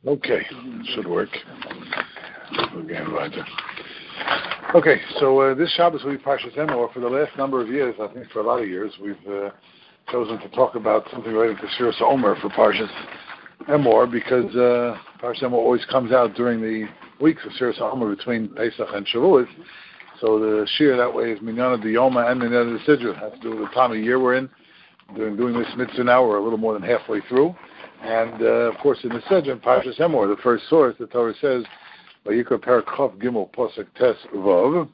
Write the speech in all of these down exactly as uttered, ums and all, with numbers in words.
Okay, should work. Again, Roger. Okay, so uh, this Shabbos will be Parshas Emor. For the last number of years, I think for a lot of years, we've uh, chosen to talk about something related to Shiras Omer for Parshas Emor because uh, Parshas Emor always comes out during the weeks of Shiras Omer between Pesach and Shavuot. So the Shir that way is Minyan Diyoma and Minyan Sidra. It has to do with the time of year we're in. Doing, doing this mitzvah now, we're a little more than halfway through. And, uh, of course, in the Sedra, Parshas Emor, the first source, the Torah says, Vayikra Perak Chof Gimel Posek Tes Vav.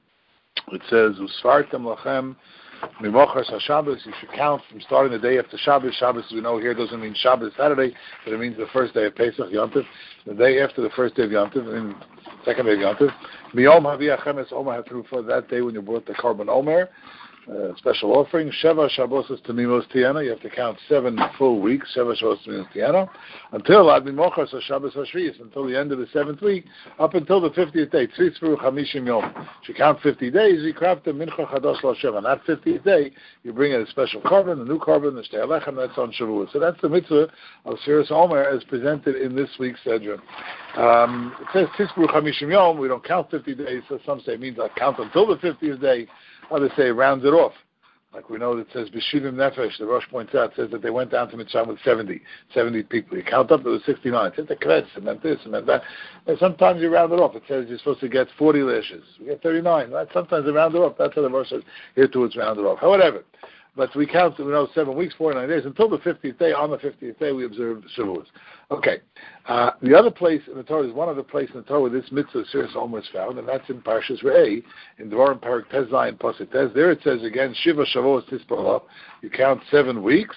It says, Usfartem Lachem Mimochas HaShabbos. You should count from starting the day after Shabbos. Shabbos, we know here, doesn't mean Shabbos Saturday, but it means the first day of Pesach, Yom Tov. The day after the first day of Yom Tov, and second day of Yom Tov. Miyom Haviyah Chemes Omer Hathru, for that day when you brought the Korban Omer. Uh, special offering. Sheva Shabbos Tamimos Tiana. You have to count seven full weeks. Sheva Shabbos Tamimos Tiana. Until Ad Mimochas Shabbos Hashvius, until the end of the seventh week, up until the fiftieth day. Tzritzvur Chamishim Yom. You count fifty days. You craft the Mincha Chadosh LaShem. On that fiftieth day, you bring in a special carbon, a new carbon, the Shtei Alechem. That's on Shavuot. So that's the mitzvah of Shiras Omer as presented in this week's Sedra. Um, it says Tzritzvur Chamishim Yom. We don't count fifty days. So some say it means I count until the fiftieth day. Others say rounds it off. Like we know that it says B'shivim Nefesh, the Rosh points out, says that they went down to Mitzrayim with seventy, seventy people. You count up, there was sixty-nine. It says the Kretz, it meant this, it meant that. And sometimes you round it off. It says you're supposed to get forty lashes. You get thirty-nine. Right? Sometimes they round it off. That's how the verse says, here too it's rounded off. However, but we count, we know, seven weeks, forty-nine days. Until the fiftieth day, on the fiftieth day, we observe Shavuos. Okay. Uh, the other place in the Torah is one other place in the Torah where this mitzvah Shiras Omer is found, and that's in Parshas Re'eh, in Devarim Parak Tes Zayin Pasuk Tes. There it says again, Shiva Shavuos Tisparah. You count seven weeks.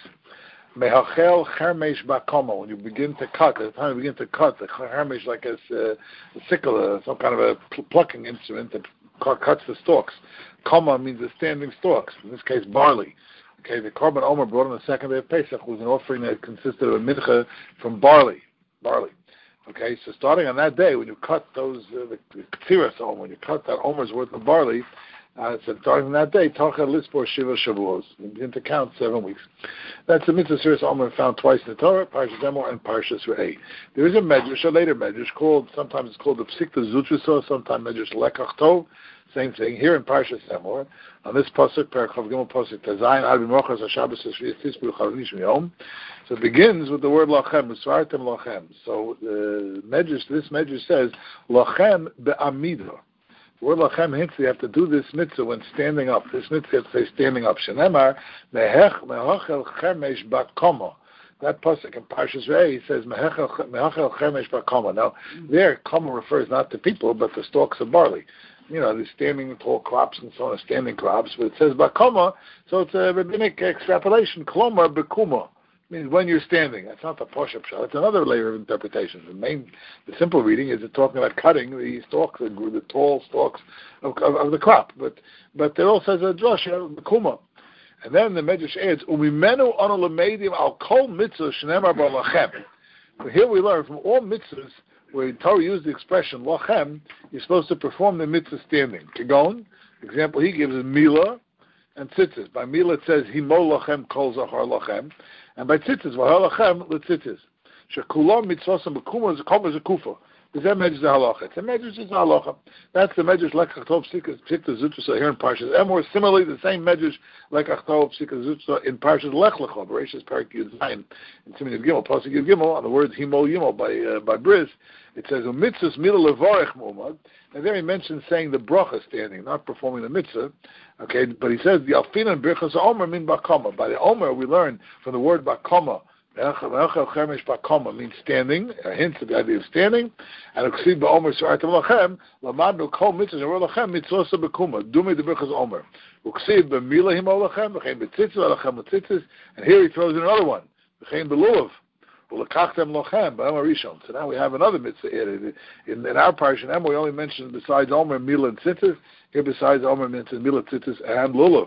Mehachel Chermesh Bakoma. When you begin to cut, at the time you begin to cut, the Chermesh like a, a sickle, uh, some kind of a pl- plucking instrument that cuts the stalks. Koma means the standing stalks. In this case, barley. Okay, the Korban Omer brought on the second day of Pesach was an offering that consisted of a mincha from barley. Barley. Okay, so starting on that day, when you cut those, uh, the Ketziras Omer, when you cut that Omer's worth of barley, uh, so starting on that day, Tacha Lispor Shiva Shavuos. You begin to count seven weeks. That's the mitzvah Shiras Omer found twice in the Torah, Parshas Emor and Parshas Re'eh. There is a medrash, a later medrash, called, sometimes it's called the Psikta Zutriso, sometimes medrash Lekach Tov. Same thing here in Parshas Emor. On this pasuk, Parachav Gimel pasuk Tezayin Ad B'Mochas HaShabbos HaShvius Tisbu Chavnishim Yom. So it begins with the word Lachem, Usvartem Lachem. So the medrash, this medrash says Lachem be'amida. The word Lachem hints you have to do this mitzvah when standing up. This mitzvah you have to say standing up. Shenemar Mehech Mehachel Chemesh Bakoma. That pasuk in Parshas Re'eh says Mehachel Chemesh Bakoma. Now there, Koma refers not to people but to stalks of barley. You know, the standing tall crops and so on, standing crops, but it says bakoma, so it's a rabbinic extrapolation. Klomar bekuma means when you're standing. That's not the poshup shot. It's another layer of interpretation. The main, the simple reading is it talking about cutting the stalks, the, the tall stalks of, of, of the crop. But but it also says a drush, bekuma. And then the Medrash adds, umimenu anu lemeidim al kol mitzvah shnemar balachem. So here we learn from all mitzvahs where Torah used the expression lachem, you're supposed to perform the mitzvah standing. Kigon, example he gives is mila and tzitzis. By mila it says himo lachem kol zachar lachem, and by tzitzis v'har lachem letzitzis. Shekulam mitzvosam b'kuma is a kufa. Is that medrash the halacha? It's a medrash is halacha. That's the medrash lekach tov psikah zutra here in Parshas Emor. Similarly, the same medrash lekach tov psikah zutra in Parshas Lech Lecha, Bereshis Parak Yud Zayin, in Siman Yud Gimel, Pasuk Yud Gimel, on the words himo yimo by uh, by Bris. It says mitzvahs mila levarech mu'mad, and there he mentions saying the bracha standing, not performing the mitzvah. Okay, but he says the alfina and birchas omer mean bakama. By the omer we learn from the word bakama. Mehachel Chemesh Bakoma means standing, a hint to the idea of standing. And Uksiv Ba'omer Suratem Lachem, Lamadnu Kol Mitzvah Ner Lachem Mitzvosa Bekuma. Dumi the Birchas Omer. Uksiv B'Mila Himo Lachem, V'chein B'Tzitzis Lachem B'Tzitzis. And here he throws in another one. V'chein B'Lulav. U'Lekachtem Lachem B'Omer Rishon. So now we have another mitzvah here. In, in our parsha, Emor, we only mentioned besides Omer, Mila and Tzitzis. Here besides Omer mentions Mila, Tzitzis, and Lulav.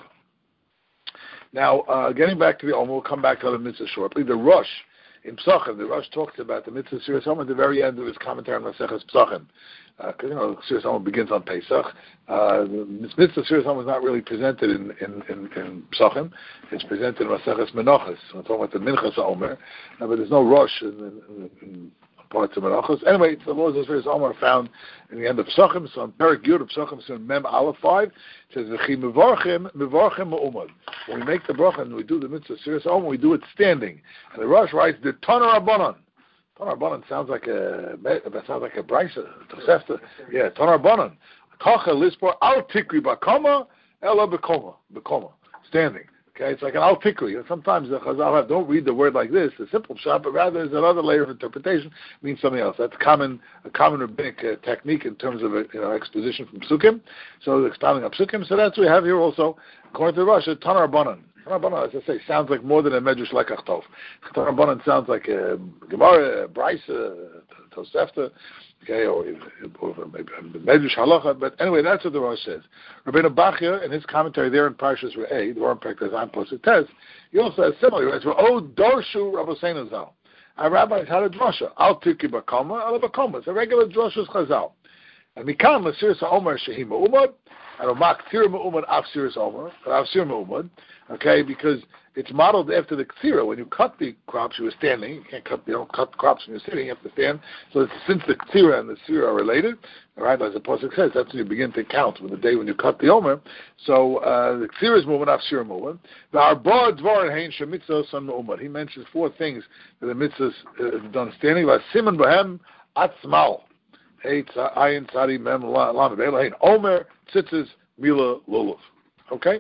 Now, uh, getting back to the Omer, we'll come back to the mitzvah shortly. The Rosh in Psachim, the Rosh talks about the mitzvah Shiras Omer at the very end of his commentary on Maseches Psachim. Because, uh, you know, Shiras Omer begins on Pesach. Uh, this mitzvah Shiras Omer is not really presented in, in, in, in Psachim. It's presented in Maseches Menachos. We're talking about the Minchas Omer. Uh, but there's no Rosh in, in, in parts of Menachos. Anyway, it's the laws of Sfiras Omer are found in the end of Pesachim. So on Perik Yud of Pesachim, so in Mem Aleph five, it says, V'chi mevarchim, mevarchim ma'umad. When we make the bracha and we do the mitzvah Sfiras Omer, we do it standing. And the Rosh writes, the Toner Rabbanon. Toner Rabbanon sounds like a, that sounds like a brisa, Tosefta. Yeah, Toner Rabbanon. Kacha lispor al tikri bakoma, ela bekoma, bekoma. Standing. Okay, it's like an al tikri. Sometimes the Chazal have, don't read the word like this, the simple shot, but rather there's another layer of interpretation, means something else. That's common, a common rabbinic uh, technique in terms of you know, exposition from Psukim. So expounding on Psukim. So that's what we have here also. According to the Rosh, Tanar Banan. Tanar Banan, as I say, sounds like more than a Medrash like Achtov. Tanar Banan sounds like a Gemara, a Brisa, Tosefta. Okay, or, or maybe Medrash Halacha, but anyway, that's what the Rosh says. Rabbeinu Bachya, in his commentary there in Parshas Re'eh, the one practice on Posuk Tes, he also has similar. He writes, "Oh, Dorshu Rabbeinu Zal." Our rabbis had a drasha. Al Tiki Bakoma, Al Bakoma. It's a regular drasha's Chazal. And Mikan Lasiris Omer Shehi Ma'umad, and Omak Tzir Ma'umad Af Siris Omer, Af Sir Ma'umad. Okay, because it's modeled after the Ktsira. When you cut the crops, you were standing. You can't cut, you don't cut crops when you're sitting. You have to stand. So it's, since the Ktsira and the Ktsira are related, all right, as the Pasuk says, that's when you begin to count with the day when you cut the Omer. So uh, the Ktsira is moving, Afshir moving. The Arba Dvar Hein Shemitzah Son Ma'umad. He mentions four things that the mitzvahs uh, done standing. Like Simon Bahem Atzmal. Eight Ayin Tzadi Mem Lamed Elahin Omer Tzitzis Mila Lulav. Okay.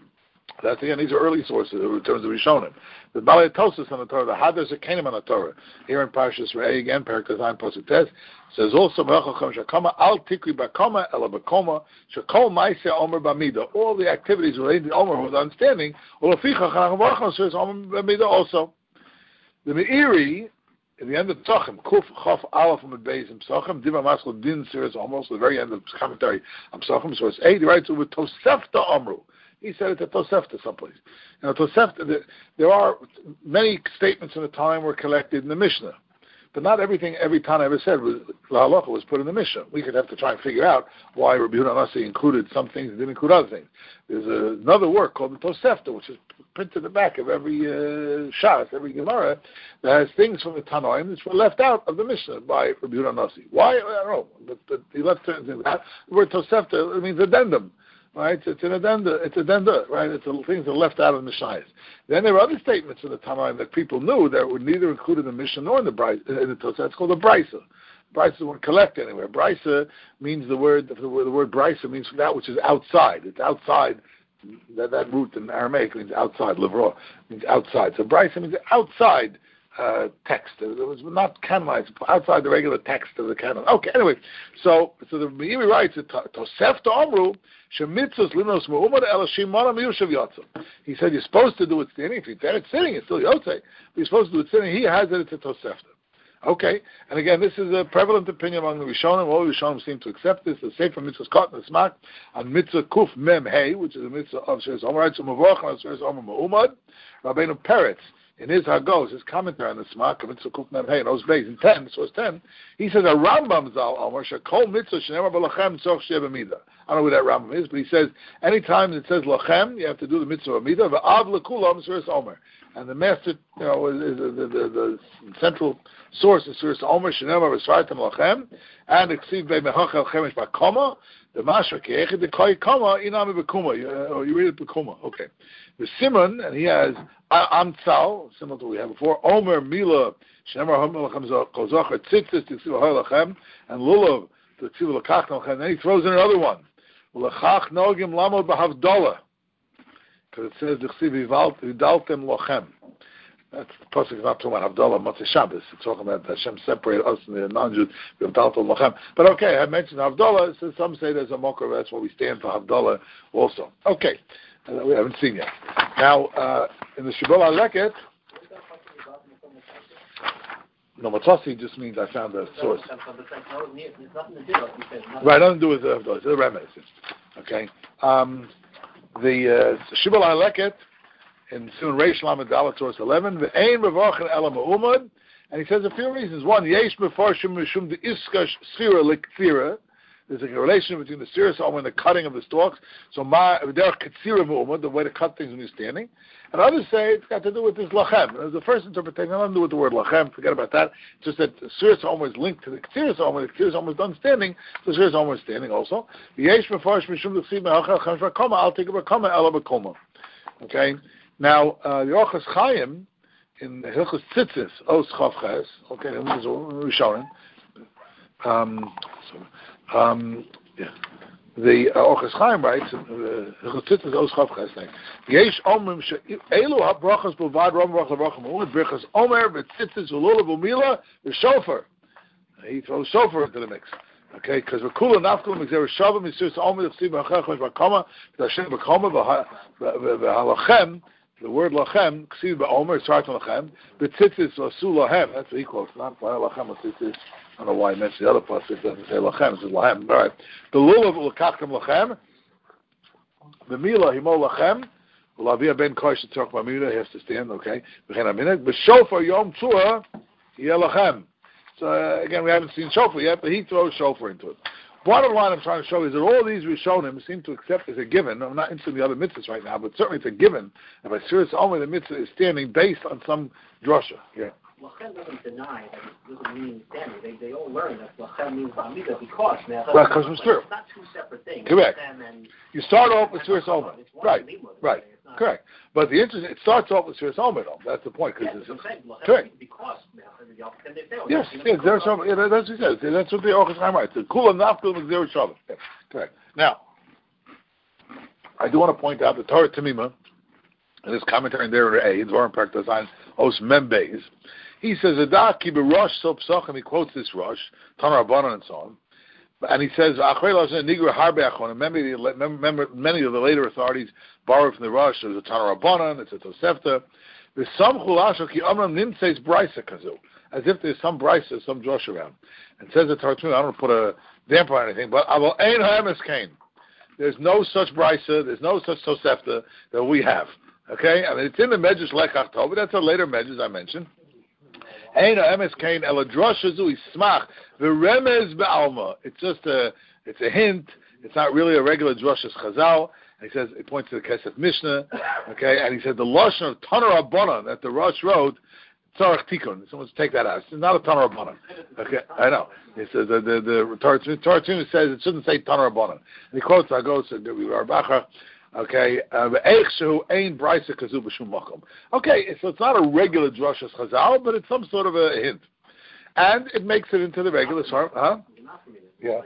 That's again, these are early sources in terms of Rishonim. The Balei Tosas on the Torah, the Hadar Zekanim on the Torah. Here in Parshas Re'eh again, Perik Tazan Pasuk Tes, says also Merachachem Shakama Al Tikri Bakoma Ela Bakoma Shakol Ma'aseh Omer Bamida. All the activities related to Omer with understanding. Ulaficha Chanach Varachon says Omer Bamida also. The Meiri in the end of Tzachim, Kuf Chof Aleph Amud Beis in Tzachim, Diva Maskal Din Siris almost the very end of the commentary on Tzachim. So it's eight. He writes with Tosefta Omru. He said it at Tosefta someplace. Now, Tosefta, there, there are many statements in the time were collected in the Mishnah, but not everything every time I ever said was La Halacha was put in the Mishnah. We could have to try and figure out why Rabbi Yehuda Nasi included some things and didn't include other things. There's a, another work called the Tosefta, which is printed in the back of every uh, Shas, every Gemara, that has things from the Tanoim that were left out of the Mishnah by Rabbi Yehuda Nasi. Why? I don't know, but, but he left certain things out. The word Tosefta, it means addendum. Right, it's an addenda. It's addenda, right? It's a, things that are left out of the Mishnayos. Then there are other statements in the Tanaim that people knew that were neither included in the Mishnah nor in the Brisa. In the Tosefta, it's called a Brisa. Brisa won't collect anywhere. Brisa means the word. The word, the word Brisa means that which is outside. It's outside. That that root in Aramaic means outside. Livra means outside. So Brisa means outside. Uh, text. It was not canonized, outside the regular text of the canon. Okay, anyway, so so the Meiri writes, Tosefta Omru, Shemitzos Linos Me'umad El Shimona Miyushav Yotza. He said you're supposed to do it standing. If you did it sitting, it's still Yotze. But you're supposed to do it sitting. He has it, it's a Tosefta. Okay, and again, this is a prevalent opinion among the Rishonim. All the Rishonim seem to accept this. The Sefer Mitzvahs Kot and Smak on Mitzvah Kuf Mem Hey, which is a Mitzvah of Sheres Omer, writes Mavroch and Sheres Omer Me'umad, Rabbeinu Peretz. In his Hagos, his commentary on the Smak of Mitzvah Kuf Mem Hey, in those days, in ten, source ten, he says, a Rambam Zal Omer, Shakol Mitzvah Shenemar B'Lachem Tzorch Sheh B'Mida. I don't know who that Rambam is, but he says, anytime it says Lachem, you have to do the Mitzvah B'Mida, V'av L'Kulam Suris Omer. And the master, you know, is, is, is the, the, the central source is Suris Omer, Shenemar V'Svartem Lachem, and Eksiv Be'Mechachel Chemesh B'Koma, the Mashra Ke'echid, the Koi Koma, Inami B'Kuma, or you read it B'Kuma, okay. The Simon, and he has Amtzal, similar to what we had before, Omer, Mila, Shenemar Homer Lachem Kozocher, Tzitzis, Tzitzis Lachem, and Lulav, Tzitzis Lachem, and then he throws in another one. L'chach Nogim Lamod B'Havdalah, because it says, D'chsiv Vidaltem Lachem. That's the pasuk is not talking about Havdalah, Motzei Shabbos. It's talking about Hashem separated us and the non-Jews, Vidaltem Lachem. But okay, I mentioned Havdalah, so some say there's a mokar, that's what we stand for Havdalah also. Okay. Uh, we haven't seen yet. Now, uh, in the Shibboleth HaLeket, no, Matzasi just means I found a source. Right, nothing to do with the uh, the remedies. Okay. Um, the uh, Shibboleth HaLeket in Sun Reish Lamed Dalet source eleven, Ve'ein Mevarchen Ela Me'umad, and he says a few reasons. One, Yesh Mefarshim Mishum De Iska Sfira L'Kthira. there's like a relation between the Siras Omer and the cutting of the stalks. So ma, there Katsira Mu'umah, the way to cut things when you're standing. And others say it's got to do with this Lachem. The first interpretation, nothing to do with the word Lachem, forget about that. It's just that the Siras Omer is linked to the Katsira Omer. The Katsira Omer is done standing, so the Siras Omer is standing also. Okay? Now, uh, the Orchos Chaim, in Hilchos Tzitzis, Os Chavches, okay, this is Rishonim. Um, so, um, yeah. The uh, Orchos Chaim writes, Hilchos Tzitzis, Os Chavches, Yesh Omrim Elu HaBrachas B'vad Ram Brach LaBrachim Umid Birchas Omer B'Tzitzis V'Lula V'Mila V'Shofar. He throws shofar into the mix. Okay, because we're cool enough to mix. There was Shavim Yisur Omer L'Chsiv B'Achach B'Kama B'Hashem B'Kama B'Halachem. The word lachem, ksiv ba'omer, it starts on lachem. B'tzitzis lasu lahem. That's what he quotes. Not lachem b'tzitzis. I don't know why he mentioned the other part. It doesn't say lachem. It says lahem. All right. The lulav l'kachtem lachem. The mila himo lachem. L'avia ben kosh tzorch b'mila. He has to stand. Okay. V'chen aminet. B'shofar yom tzua yeh lachem. So uh, again, we haven't seen shofar yet, but he throws shofar into it. Bottom line I'm trying to show is that all these Rishonim seem to accept as a given. I'm not into the other mitzvahs right now, but certainly it's a given. And by Siras Omer, the mitzvah is standing based on some drasha. Yeah. Lachem doesn't deny that it doesn't mean standing. They, they all learn that Lachem means Bamida because now well, that comes from true. It's not two separate things. Correct. And you start off with Siras Omer. Right. Right. Not, correct. But the interest, it starts off with Siras Omer, though. That's the point. Yeah, it's, it's saying, correct. Because now, and they fail. Yes, yes, Xer Shabbat. Yeah, that's what he says. That's what the Orchos Chaim writes. The Kula Nafkel Xer Shabbat. Yeah, correct. Now, I do want to point out the Torah Tamima, in his commentary in there, A, in Zohar Perek Design, Os Membeis. He says, Adah ki b'rosh so psachim, he quotes this Rosh, Tanar Rabbanan and so on. And he says, remember, many of the later authorities borrowed from the Rosh. There's a Tanar Rabbanan, it's a Tosefta. There's some chulasho ki amram nimseis brisa kazu, as if there's some brisa, some Josh around. And says the Torah, I don't want to put a damper on anything, but aval ein ha'emes kain. There's no such brisa, there's no such Tosefta that we have. Okay? I mean, it's in the Medrash Lekach Tov, but that's a later Medrash I mentioned. Ein ha'emes kain ela drasha zu ismach v'remez be'alma. It's just a, it's a hint. It's not really a regular drashas Chazal. And he says, he points to the Kesef Mishnah, okay, and he said the lashon of Tanar Rabbanan that the Rosh wrote, Tzarech Tikun. Someone take that out. It's not a Tanar Rabbanan. Okay, I know. He says the the the Torah Tzimah says it shouldn't say Tanar Rabbanan. And he quotes Agos and Rabbacha. Okay, okay, so it's not a regular drashas Chazal, but it's some sort of a hint, and it makes it into the regular sort. Huh? Yeah.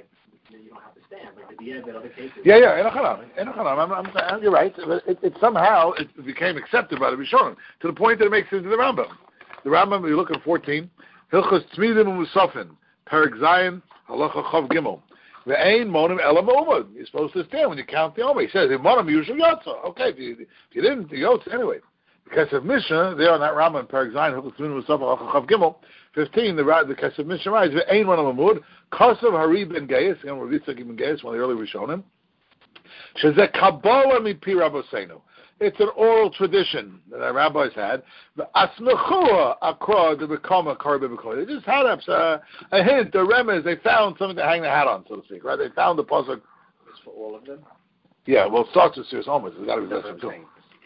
Yeah, yeah, I'm, I'm, I'm, you're right. It, it somehow it became accepted by the Rishonim to the point that it makes it into the Rambam. The Rambam, you look at fourteen, Hilchos Tzmidim U'Musafin, Perek Zayin, Halacha Chav Gimel. Ve'ein monim elam umad. You're supposed to stand when you count the Omer. He says, if monim usually yotza. Okay, if you, if you didn't, you yotza anyway. Because of Mishnah, there on that Rambam, Perek Zayin, Hilchos Tzmidim U'Musafin, Halacha Chav Gimel. fifteen, the the Kesef Mishnah writes, Ve'ein monim amud, Kasav Hari ben Geis, again, Rav Yitzchak ben Geis, one of the early Rishonim. Shezeh Kabbalah mipi Rabbeinu. It's an oral tradition that our rabbis had. The Asmechua Akra to become a Karbi. They just had a, a hint, a remez. They found something to hang the hat on, so to speak. Right? They found the puzzle. It's for all of them. Yeah. Well, it starts with Siras Omer. There's got to be less than two.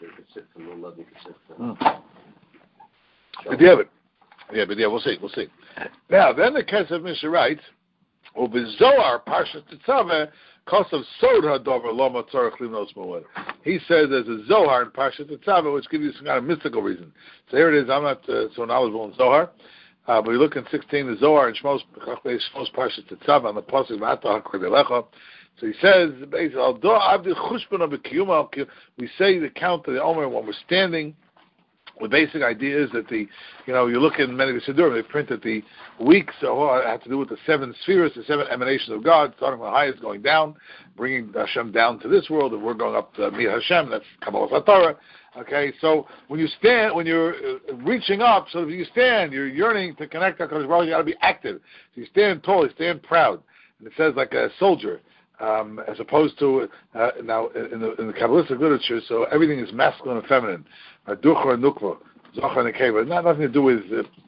But yeah, but yeah, but yeah, we'll see. We'll see. Now, then the Kesef Mishnah writes, "Ubezoar Parshas Tetzaveh." Kosav Sod Hadover Loma Tzarech Limnos Moed. He says there's a Zohar in Parshat Tetzaveh which gives you some kind of mystical reason. So here it is. I'm not uh, so knowledgeable in Zohar, uh, but we look in sixteen, the Zohar in Shmos Shmos Parshat Tetzaveh on the pasuk V'ata HaKordelecha. So he says basically, Although Avdi Chushbana B'Kiyuma, we say the count of the Omer when we're standing. The basic idea is that the, you know, you look in many of the Siddurim, they print that the weeks so have to do with the seven spheres, the seven emanations of God, starting from the highest, going down, bringing Hashem down to this world, and we're going up to meet Hashem. That's Kabbalah Satorah. Okay, so when you stand, when you're uh, reaching up, so if you stand, you're yearning to connect to HaKadosh Baruch Hu, you got to be active. So you stand tall, you stand proud, and it says like a soldier. Um, as opposed to uh, now in the, in the Kabbalistic literature, so everything is masculine and feminine. Duchar and nukva, zochar and nekeva. Not nothing to do with uh,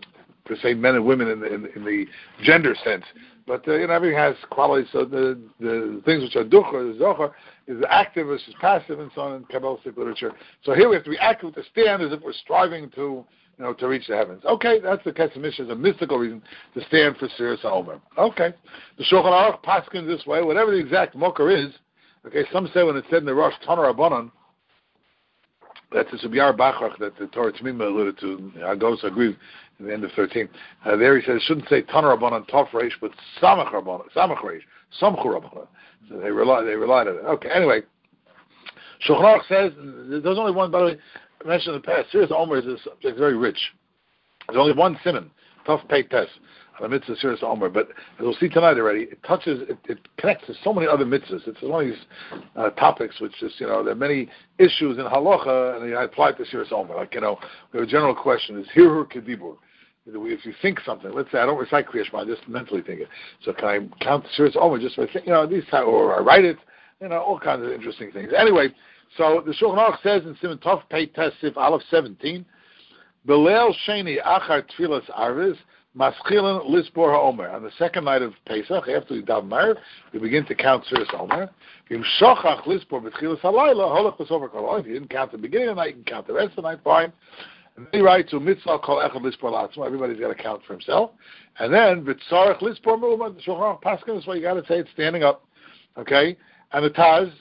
per se men and women in the, in, in the gender sense. But uh, you know, everything has qualities. So the the things which are ducha, the zohar, is active versus passive, and so on in Kabbalistic literature. So here we have to be active to stand as if we're striving to, you know, to reach the heavens. Okay, that's the Kesef Mishnah, is a mystical reason to stand for Sirius Omer. Okay, the Shulchan Aruch paskins this way. Whatever the exact mokar is. Okay, some say when it's said in the Rosh Tanur Rabbanon, that's the Subyar Bachrach that the Torah Tzmima alluded to. Agos agrees at the end of thirteen. Uh, there he says it shouldn't say Tanur Rabbanon Tov Reish, but Samach Rabbanon, Samach Reish, Samchu Rabbanon. So they rely, they relied on it. Okay, anyway, Shulchan Aruch says there's only one. By the way, I mentioned in the past. Sirius Omer is a subject very rich. There's only one siman, Tov Pei Tes, on the mitzvah Sirius Omer. But as we'll see tonight already, it touches, it, it connects to so many other mitzvahs. It's one of these uh, topics which is, you know, there are many issues in halacha, and I apply it to Sirius Omer. Like, you know, we have a general question: is hirur kedibur? If you think something, let's say I don't recite Kriya Shema, I just mentally think it. So can I count the Sirius Omer just by thinking, you know, these time, or I write it, you know, all kinds of interesting things. Anyway, so the Shulchan Aruch says in Siman Tov Pei Tes Sif Aleph seventeen, B'leil Sheni Achar Tfilas Arvis Maschilin Lisbor HaOmer. On the second night of Pesach, after we daven Ma'ariv, we begin to count Sirius Omer. V'im Shochach Lisbor B'tchilas Halayla Holach B'sover Kol. If you didn't count the beginning of the night, you can count the rest of the night, fine. And then he writes, mitzvah kol echad lispor latzmo. Everybody's got to count for himself. And then v'tzarech lispor me'umad. The Shulchan Aruch paskin is what you got to say. It's standing up, okay? And the Taz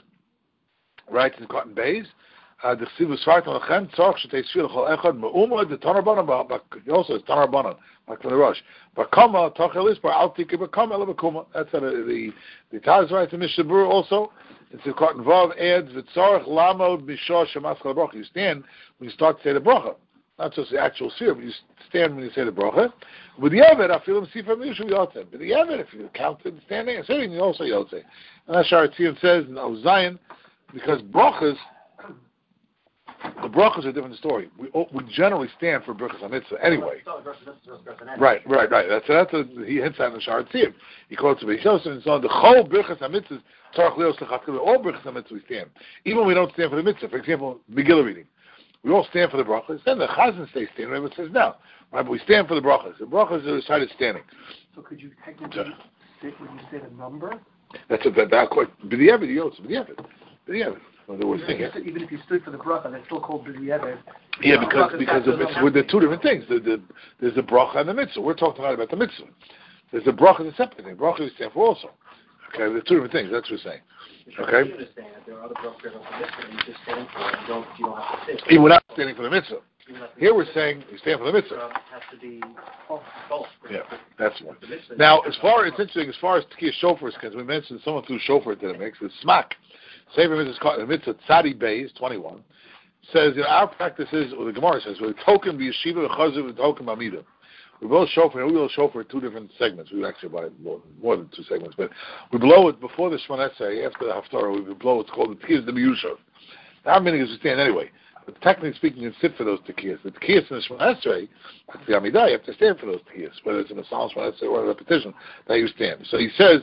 writes in Cotton Bays, the chsiv v'svart alachem tzarech shetei tefillah kol echad me'umad. The tanar banan, but also it's tanar banan, like from the Rosh. Bakama tochel lispor al tiki bakama ele bakuma. That's how the the, the Taz writes in Mishnah Berurah also. It's in Cotton Vav adds v'tzarech lamod mishor shemaschal bracha. You stand when you start to say the bracha. Not just the actual seer, but you stand when you say the bracha. With the Eved, I feel him see from Yishuv Yotzei. But the Eved, if you count it standing and sitting, you also Yotzei. And that's Shar Tzion says in Zion, because brachas, the brachas are a different story. We we generally stand for brachas HaMitzvah anyway. Right, right, right. That's that's a, he hints at in the Shar Tzion. He quotes it. He shows it and so on. The whole brachas HaMitzvah, Tzarech Leos Lechatchila, all brachas HaMitzvah we stand. Even when we don't stand for the mitzvah. For example, Megillah reading. We all stand for the brachas. Then the chazan stays standing. Remember, it says no. Right, but we stand for the brachas. The brachas are decided standing. So could you technically so, sit when you say the number? That's a that that quite b'diavad yotz b'diavad b'diavad. Well, we're saying it. Even if you stood for the bracha, that's still called b'diavad. Yeah, because because the mitzvah, with the two different things. The, the, there's the bracha and the mitzvah. We're talking tonight about the mitzvah. There's the bracha is a separate thing. Bracha we stand for also. Okay, the two different things. That's what we're saying. Okay. There are other brachas for the mitzvah. You just stand for it. You don't. You don't have to sit. Even without standing for the mitzvah. Here we're saying you stand for the mitzvah. It has to be both. Yeah, that's one. Now, as far it's interesting, as far as Tekiyah Shofar is concerned, we mentioned someone threw Shofar into the mix. It's Smak. Sefer Mitzvah called the mitzvah Tzadi Beis twenty-one says, you know, our practice is, or the Gemara says, we're token b'yeshiva v'chazu v'token b'amida. We blow shofar, we blow shofar two different segments. We actually buy more, more than two segments, but we blow it before the Shemona Esrei, after the Haftarah, we blow what's called the Tekiyas de Miyushav. Our meaning is we stand anyway. But technically speaking, you can sit for those Tekiyas. The Tekiyas in the Shemona Esrei, that's the Amidah, you have to stand for those Tekiyas, whether it's in the Psalm Shemona Esrei or a repetition, that you stand. So he says,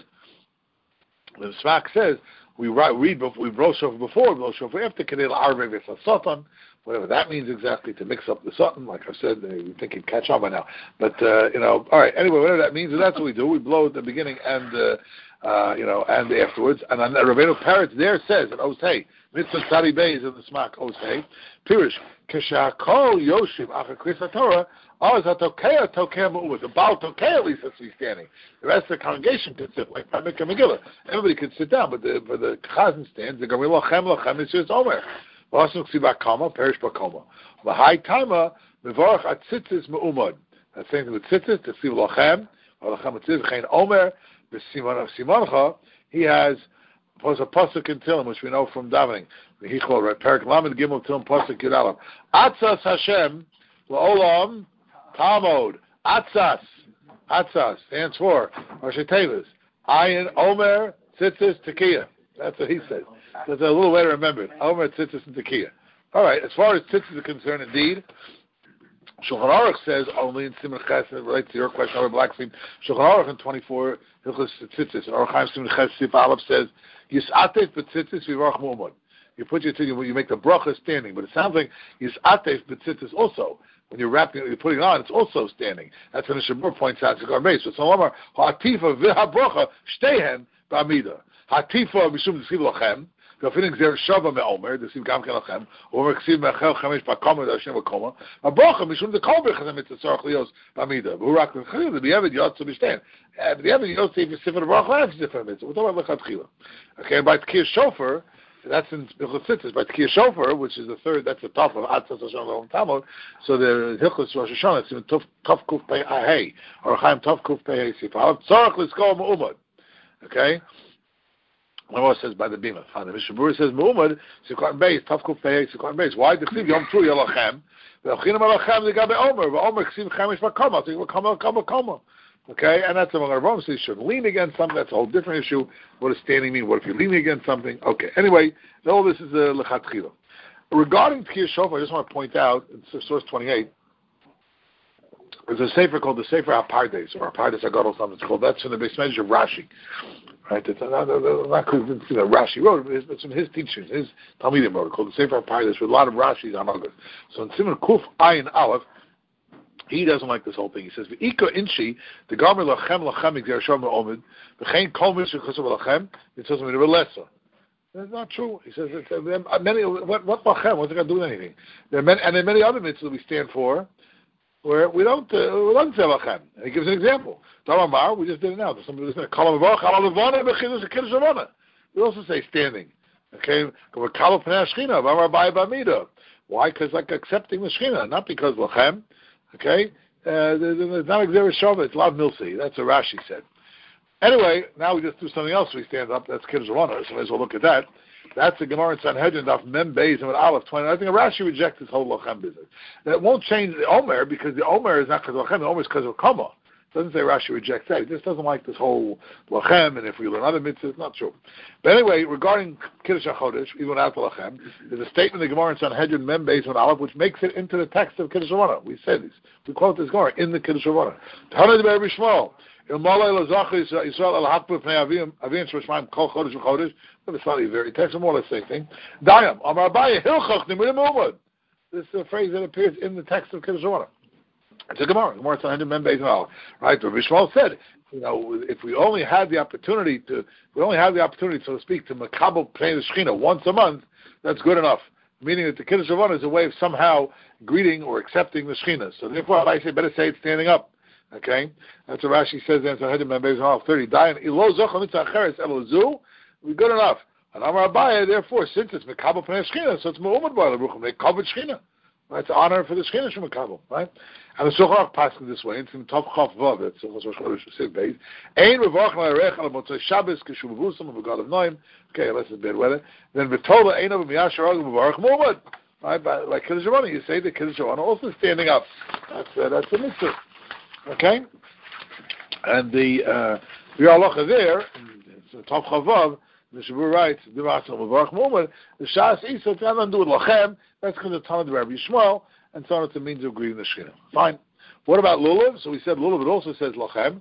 the Smak says, we read before, we blow shofar before, we blow shofar after Kedei L'Arvei V'Sat Satan, whatever that means exactly, to mix up the Satan, like I said, you think you'd catch on by now. But, uh, you know, all right, anyway, whatever that means, that's what we do. We blow at the beginning and, uh, uh, you know, and afterwards. And then Rabbeinu Peretz there says, in Osei, Mitzvah Tzadi Beis in the Smak, Osei, Pirish, Keshakol Yoshim Acha Kris HaTorah, Oz HaTokea Tokea Mu'ud. The Baal Tokea at least has to be standing. The rest of the congregation can sit, like Pamik and Megillah. Everybody can sit down, but the, for the Chazan stands, the Gamil Lachem Lachem Yisrael Omer. V'asnu Ksiba Kama, Perish Bakoma. V'hai Taima, Mevorach At Tzitzis Me'umad. That's saying with Tzitzis, to Ksiba Lachem, Lachem At Tzitzis, Chayin Omer, B'Siman of Simancha, he has was a pasuk in Tilim, which we know from davening. He called right. Perik Lamed Gimel Tilim pasuk Yudalam. Atzas Hashem La'olam Tamod. Atzas. Atzas stands for Rashi Tevis. Ayin Omer Tzitzis Tekiyah. That's what he said. There's a little way to remember it. Omer Tzitzis and Tekiyah. All right. As far as Tzitzis are concerned, indeed. Shulchan Aruch says only in Siman Ches, it relates to your question over black sleep. Shulchan Aruch in twenty-four Hilchos Tzitzis. Aruch Chaim Siman Ches Sif Aleph says Yisatef b'Tzitzis v'Yvarach Mu'umad. You put your tzitzis, you make the bracha standing, but it sounds like Yisatef b'Tzitzis also. when you're wrapping it, you're putting it on, it's also standing. That's what the Shabur points out to Sikar Beis. So Salomar, ha'atifa v'ha'brocha shtehen ba'amida. Ha'atifa mishum d'siv lachem, ואפילו גזיר שווה מעומר, דסיב גם כן לכם, ואומר כסיב מאחר חמש פעקומה, דשם וקומה, הברוכה, משום דקול ברכת המצווה צורך להיות בעמידה, והוא רק מתחיל, זה ביעבד יוצא בשתיהן. ביעבד יוצא בספר הברכה, אין ספר המצווה, אותו דבר לכתחילה. Okay, by Tkir Shofar, that's in Hilchos Tzitzis, by Tkir Shofar, which is the third, that's the top of Atzas Hashem L'Olam Tamod, so the Hilchos Rosh Hashanah, it's in Tov Kuf Pei Ahei, or Chaim Tov Kuf Pei Ahei Sifal, Tzorach L'Skol Me'umad. Okay? One says by the bima. Fine. The Mishabur says Muhammad Sikot Beis Tavkuf Pei Sikot Beis. Why the Chsiv Yom Tru Yalachem? V'Achinam Alachem Legabe Omer. V'Omer Chsiv Chamish Vakama. So you Vakama Vakama Vakama. Okay, and that's among our Rambam. So you should lean against something. That's a whole different issue. What does standing mean? What if you're leaning against something? Okay. Anyway, all this is a lechatchila. Regarding Tkir Shofar, I just want to point out in source twenty-eight. There's a sefer called the Sefer HaPardes or HaPardes Agadol. Something it's called. That's from the base measure of Rashi. Right, it's not, not because you know, Rashi wrote it, but some of his teachings, his Talmidim wrote it, called the Sefer HaPardes, with a lot of Rashis on August. So in Simon Kuf Ayin Aleph, he doesn't like this whole thing. He says, "V'ika inshi the Gomer lachem lachem igzer shom me'omid v'chein kol mitzvah chesed lachem mitzvah mitzvah lesa." That's not true. He says it's, uh, many what what lachem? What's it got to do with anything? There are many, and there are many other mitzvahs we stand for where we don't uh, we don't say lachem. And he gives an example. Damar, we just did it now. Somebody was saying, we also say standing. Okay? Why? Because like accepting the Shechina, not because lachem. Okay? Uh, there's not Gzera Shava, it's Lav Milsi. That's what Rashi said. Anyway, now we just do something else. We stand up. That's Kiddush Rana, so may as well look at that. That's the Gemara in Sanhedrin, Daf Mem Beis and with Aleph twenty. I think Rashi rejects this whole lachem business. That won't change the Omer because the Omer is not because of lachem. The Omer is because of Kama. Doesn't say Rashi rejects that. He just doesn't like this whole lachem, and if we learn other mitzvahs, it's not true. But anyway, regarding Kiddush HaChodesh, even without the lachem, there's a statement in the Gemara in Sanhedrin Mem Beis and Aleph which makes it into the text of Kiddush Rana. We said this. We quote this Gemara in the Kiddush Rana. Tanei Rabbi Shmuel. It's not a very text, more or less the same thing. Dayam, Amar Abaye, Hilchach, Nimrim Umad. This is a phrase that appears in the text of Kiddush Rana. It's a Gemara. Gemara Sanhedrin Mem Beis and Aleph. Right? Rabbi Shmuel said, you know, if we only had the opportunity to, if we only had the opportunity, so to speak, to makabel pnei the Shechina once a month, that's good enough. Meaning that the Kiddush Rana is a way of somehow greeting or accepting the Shechina. So therefore, I say, better say it's standing up. Okay, that's what Rashi says in Sanhedrin Mem Beis and Aleph thirty. Dayan ilo zochel mitzvah acheres elozu. We're good enough. And Amar Abaye, therefore, since it's mekabel pnei Shechina, so it's me'umad b'al aruchim. They covered Shechina. That's honor for the Shechina from mekabel, right? And the Shulchan Aruch passes this way. It's in Tov Chav Vav. That's Rosh Chodesh Siv Beis. Ein revach la'erech al motzei Shabbos kishu b'vusam v'gad of noim. Okay, unless it's bad weather. Then v'tola ein of miyasher agam v'varach mu'umad. Right, but like Kiddush Rana, you say the Kiddush Rana also standing up. That's uh, that's the mitzvah. Okay. And the uh, the halacha there, it's Tov Chavav, the Shabur writes, the Shas Isa, it's nothing to do with Lachem, that's because it's Tanad Rabbi Yishmael, and so on, it's a means of greeting the Shechina. Fine. What about Lulav? So we said Lulav, it also says Lachem,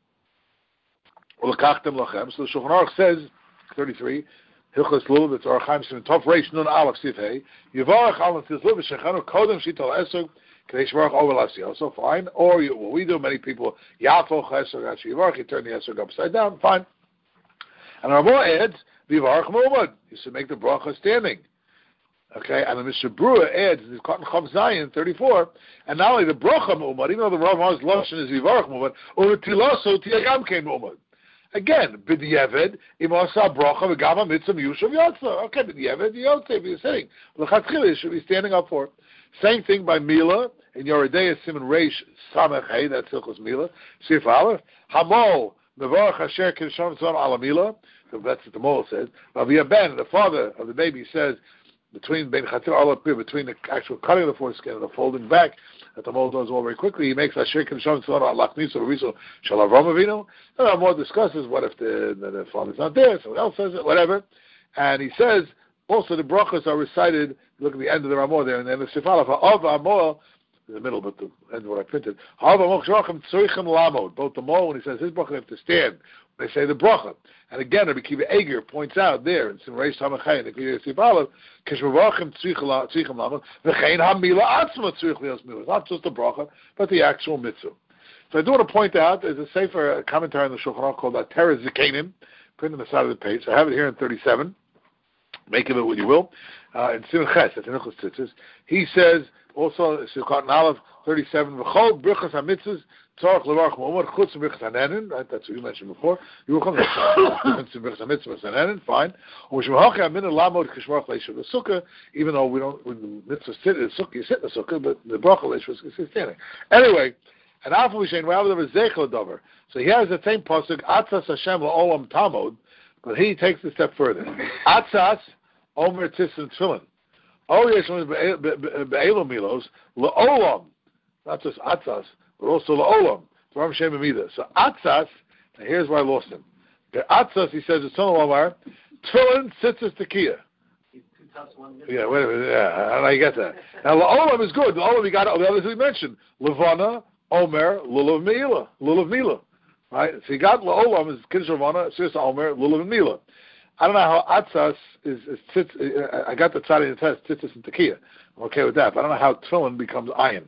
or L'kachtem Lachem. So the Shulchan Aruch says, thirty-three, Hilchas Lulav, it's Orach Chaim Shimon Tov Reish Nun Aleph Sif Hei, Yivarach Aleph Tis Lulav, Shechanu Kodem Shital Esug, so fine. Or you, what we do, many people, Yafo Chesed Yivarach, you turn the Esrog upside down, fine. And our more adds, Yivarach Mu'umad. You should make the bracha standing. Okay, and the Mishnah Berurah adds, this is Cotton Chav Zion, thirty-four, and not only the bracha Mu'umad, even though the Rav Har's Lashon is Yivarach Mu'umad, or the Tilaso Tiagam Kein Mu'umad. Again, B'di'eved, Imasa Bracha V'gama Mitzvah Yushav Yotza. Okay, B'di'eved, Yotza, if you're sitting. L'chatchila, you should be standing up for it. Same thing by Mila, in Yoredeya Simon Reish Samech Hey, that's Hilchos Mila, Sif Aleph, Hamol, Nevarach Asher Kishon Tzon Ala Mila, that's what the Mol says. Avia Ben, the father of the baby, says, between Ben Chatzir Ala Pir, between the actual cutting of the foreskin and the folding back, that the Mol does all very quickly, he makes Asher Kishon Tzon Ala Lachnis or Riso Shal Avram Avinu. And our more discusses what if the, the, the father's not there, someone else says it, whatever. And he says, also the brachas are recited, look at the end of the Ramah there, and then the Sifalaf of Amor, in the middle, but the end of what I printed. Both the Mo, when he says his bracha, they have to stand. They say the bracha. And again, Rabbi Kiva Eger points out there in Simrei Samachay, the Kiva Yosef Aleph, Kishmavachim Tzrichim Lama, V'chein HaMila Atzma Tzrich Lios Milah. It's not just the bracha, but the actual mitzvah. So I do want to point out, there's a sefer commentary on the Shulchan Aruch called Atera Zikanim, printed on the side of the page. I have it here in thirty-seven. Make of it what you will. Uh, in Simon Ches, at Nicholas Tzitzis, he says, also, Silkat Nalav, thirty-seven, V'chol Brichas HaMitzvahs, Tzorach Levarach Mu'omar, Chutz Brichas HaNenin, right, that's what you mentioned before. You will come to Brichas HaMitzvahs HaNenin, fine. U'shmahach HaMin Lamod Kishmarach Leishav the Sukkah, even though we don't, when the mitzvah sit in the Sukkah, you sit in the Sukkah, but the Bracha Leishav is standing. Anyway, and Alpha Vishain, we have the Zechel Dover. So he has the same pasuk, Atzas Hashem La'olam Tamod, but he takes it a step further. Atzas, Omer Tis and Tefillin. Oh, yes, Be'elo Milos, La'olam, not just Atzas, but also La'olam, Ram Shem Amida. So Atzas, and here's where I lost him. The Atzas, he says, it's Son Omar, Tefillin Tzitzis Tekiah. Yeah, wait a minute, yeah, how do I get that? Now, La'olam is good. La'olam, we got all the others we mentioned. Levana, Omer, Lulav Mila, Lulav Mila. Right? So you got La'olam is Kiddush Ravana, Sirsa Omer, Lulav Mila. I don't know how Atzas is, is tzitz, I got the tzadi in the test, Tzitzis and Tekiah. I'm okay with that, but I don't know how Tefillin becomes ayin.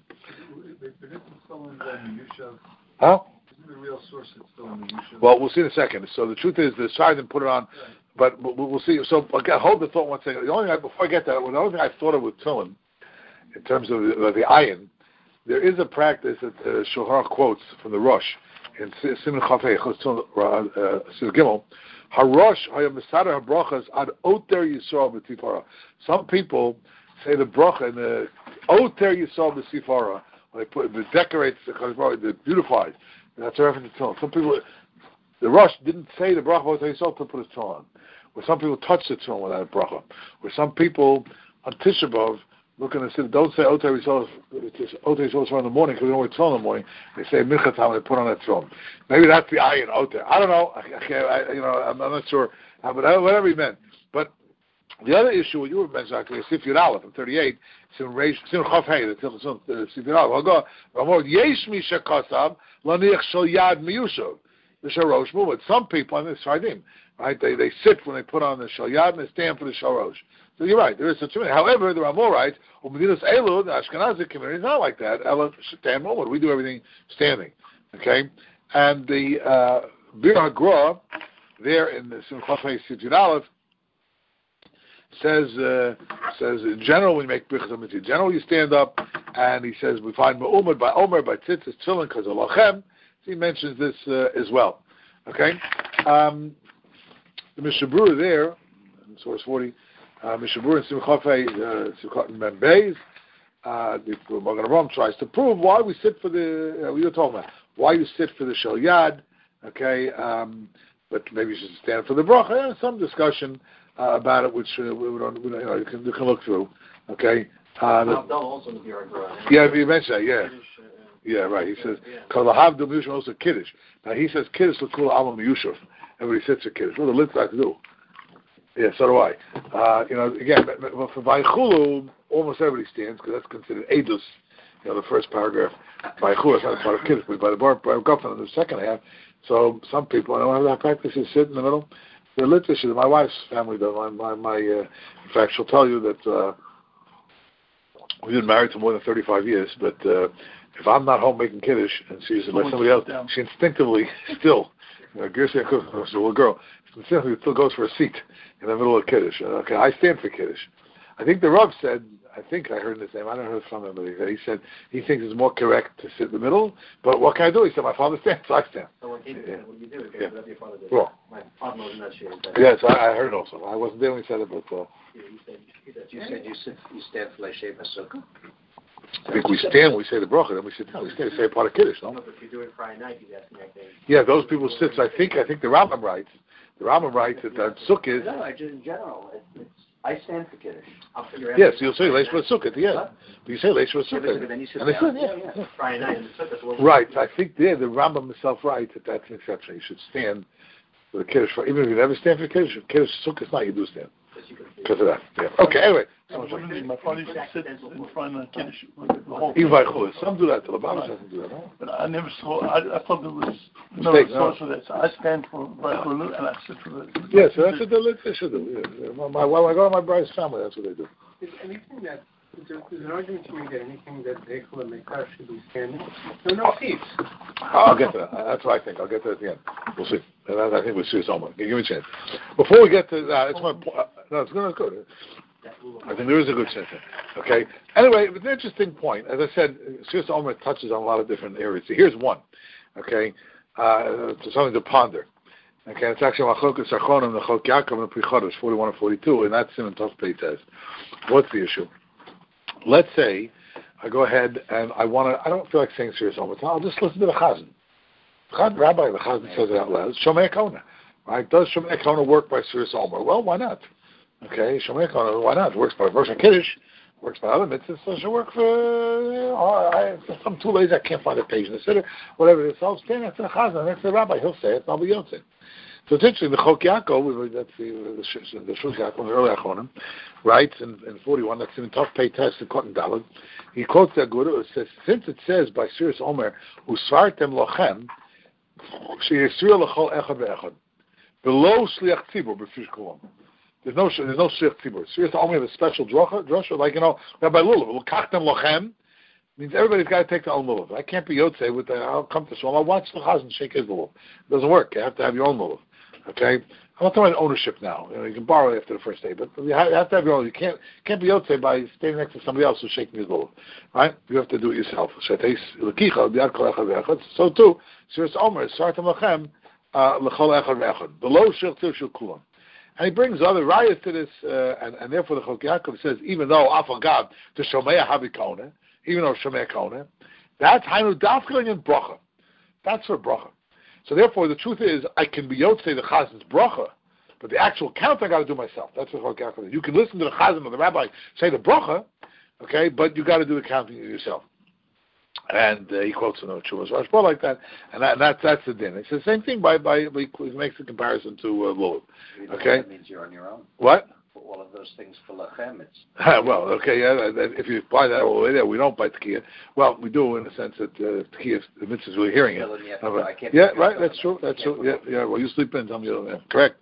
Huh? Isn't the real source it's still in the Yushav? Well, we'll see in a second. So the truth is, the side didn't put it on, but we'll, we'll see. So okay, hold the thought one second. The only thing I, before I get that, the only thing I thought of with Tefillin, in terms of the, uh, the ayin, there is a practice that uh, Shulchan quotes from the Rosh in Siman Chafei Sir Gimel. Harosh hayamisada habrachas ad oter yisrael b'tifara. Some people say the bracha in the oter yisrael b'tifara. When they put it decorates the chazar, it beautifies. That's a reference to Tefillin. Some people, the Rosh didn't say the bracha oter yisrael to put his Tefillin on. Where some people touch the Tefillin without a bracha. Where some people on Tisha B'av look and say, don't say Oter Yisrael, it's Oter Yisrael in the morning because we don't wear Tefillin in the morning. They say Mincha Tam and they put on that Tefillin. Maybe that's the ayin Oter. I don't know. I, I, I, you know, I'm, I'm not sure. Uh, but whatever he meant. But the other issue, what you were mentioning, actually, is Sif Yud Aleph, in thirty-eight, Sim Chav Hey, the Sif Yud Aleph. I'll go, Ramor, Yesh Misha Kasab, Laniach Shal Yad Miyushav. The Sharosh Mumad. Some people, and it's Fardim, right? They they sit when they put on the Shal Yad and they stand for the Sharosh. So you're right, there is such a thing. However, the Ramorites, Umedinas Elu, the Ashkenazi community is not like that. Ella stand moment. We do everything standing. Okay? And the uh, Bir HaGra, there in the Simchot Sifyud Aleph, says, uh, says in general, when you make Birchas HaMitzvah, in general, you stand up, and he says, we find Ma'umad by Omer, by Tzitzis, Tefillin, because of Lachem. So he mentions this uh, as well. Okay? Um, the Mishnah Berurah there, in source forty, Uh, Mishnah Berurah and Simchot Simchot Mem Beis, the Magen Avraham tries to prove why we sit for the. Uh, we were talking about why you sit for the Shal Yad, okay? Um, but maybe you should stand for the bracha. Yeah, some discussion uh, about it, which uh, we don't, we don't, you know, you can, you can look through, okay? Uh, the, also in the Bir HaGra. Yeah, you mentioned that. Yeah, yeah, right. He says Kol Lahav Dum Yushav also Kiddush. Now he says Kiddush L'Kul Alam Yushav. Everybody sits at Kiddush. What do the lids like to do? Yeah, so do I. Uh, you know, again, for Vaychulu, almost everybody stands because that's considered Edus. You know, the first paragraph. Vaychulu is not part of Kiddush, but by the bar, by Gophan in the second half. So some people, I don't have that practice, is sit in the middle. They're Litvish. My wife's family does. My, my, my uh, in fact, she'll tell you that uh, we've been married for more than thirty-five years, but uh, if I'm not home making Kiddush and she's by somebody else, she instinctively still, you know, Gersi Akuf, a little girl, instinctively still goes for a seat in the middle of Kiddush. Okay, I stand for Kiddush. I think the Rav said, I think I heard his name, I don't know from him, but he said he thinks it's more correct to sit in the middle, but what can I do? He said, my father stands, so I stand. So what, yeah. what do you do? Yeah. What your father did? Well, my father was not sure. Yes, I, I heard also. I wasn't there when he said it, but... Uh, yeah, you said, you said, you said you, sit, you stand for like Sheva Sukkah? I think we stand, we say the bracha, then we sit down. We stand, we say a part of Kiddush, no? No, but if you do it Friday night, he's asking, I think. Yeah, those people sit, so I think, I think the Rambam writes, the Rambam writes that that Sukkah is... No, I just in general, it, it's, I stand for Kiddush. Yes, you'll say Leish Sukkah at the end. But you say Leish Sukkah. Yeah, then you sit and down. They sit, yeah, yeah, yeah. Friday night in the Sukkah. Right, I think there, the Rambam himself writes that that's an exception. You should stand for the Kiddush, for, even if you never stand for Kiddush, Kiddush Sukkah is not, you do stand. Because of that. Yeah. Okay. Anyway. What do you mean? My father used to sit in front of the Kiddush with the whole Even by Chulus. Some do that. The Lubavitch doesn't do that. Huh? But I never saw, I, I thought there was no Mistake, source no. for that. So I stand for by Chulu and I sit for the... Yeah, so that's what they, they should do. Yeah. My, my, when I go to my bride's family, that's what they do. Is anything that, is there, there's an argument to me that anything that Eichel and Mekar should be standing? There are no seats. I'll get to that. That's what I think. I'll get to that at the end. We'll see. And I, I think we'll see it somewhere. Give me a chance. Before we get to that, it's my point. No, it's going to go. I think there is a good sense. Okay. Anyway, it's an interesting point. As I said, Sirius Omer touches on a lot of different areas. So here's one. Okay. Uh, something to ponder. Okay. It's actually Machlokas Sarchonim, the Chok Yaakov, and the Prichodos, forty-one and forty-two, and that's Simon Tov Pei test. What's the issue? Let's say I go ahead and I want to, I don't feel like saying Sirius Omer. I'll just listen to the Chazan. The Rabbi, the Chazan says it out loud. Shomei Kona. Right? Does Shomei Kona work by Sirius Omer? Well, why not? Okay, Shomei Kona, why not? It works by Rosh Kiddush, works by other mitzvahs, so it should work for, you know, I, I'm too lazy, I can't find a page in the Siddur, whatever it is. So I'll stand next to the Chazan, next to the Rabbi, he'll say it, I'll be Yotzei. So it's interesting, the Chok Yaakov, that's the, the, the Shuz Yaakov, the early Achonim, writes in, in forty-one, that's in Tov Pei Tes, the Cotton Dalad, he quotes that Guru, it says, since it says by Sirius Omer, Usvartem Lochem, Sheyesir L'chol Echad Ve'echad, below Shliach Tzibur, B'fish Kolom. There's no there's no Shliach Tzibur. Sirius Omer have a special drasha, drasha, like, you know, Rabbi Lulav, L'kachtem Lochem, means everybody's got to take their own lulav. I can't be Yotzei with the, I'll come to Shalom, I'll watch the Chazan shake his lulav. It doesn't work. You have to have your own lulav. Okay? I'm not talking about ownership now. You know, you can borrow it after the first day, but you have, you have to have your own. You can't can't be Yotzei by standing next to somebody else who's shaking his lulav. Right? You have to do it yourself. So too, Sirius Omer, Sartam Lachem, L'chol Echad Ve'echad. Below Shil Tiv Shil Kulam. And he brings other rayas to this, uh, and, and therefore the Chok Yaakov says, even though Afal Gad, to Shomei Havikona, even though Shomei Kona, that's Hainu Dafka and Bracha. That's for Bracha. So therefore, the truth is, I can be Yotzei the Chazan's Bracha, but the actual count I got to do myself. That's what Chok Yaakov is. You can listen to the Chazan or the Rabbi say the Bracha, okay, but you got to do the counting yourself. And uh, he quotes another Chuvas Rashba like that, and, that, and that's that's the din. It's the same thing by by he makes a comparison to uh, Lulav. Okay, that means you're on your own. What? For all of those things for Lachem, it's well, okay, yeah. If you apply that all the way there, we don't buy tekiah. Well, we do in the sense that uh, tekiah, the mitzvah is really hearing it. Uh, I can't yeah, right. That's true. That's true. Yeah, yeah. Well, you sleep in, some you yeah, correct.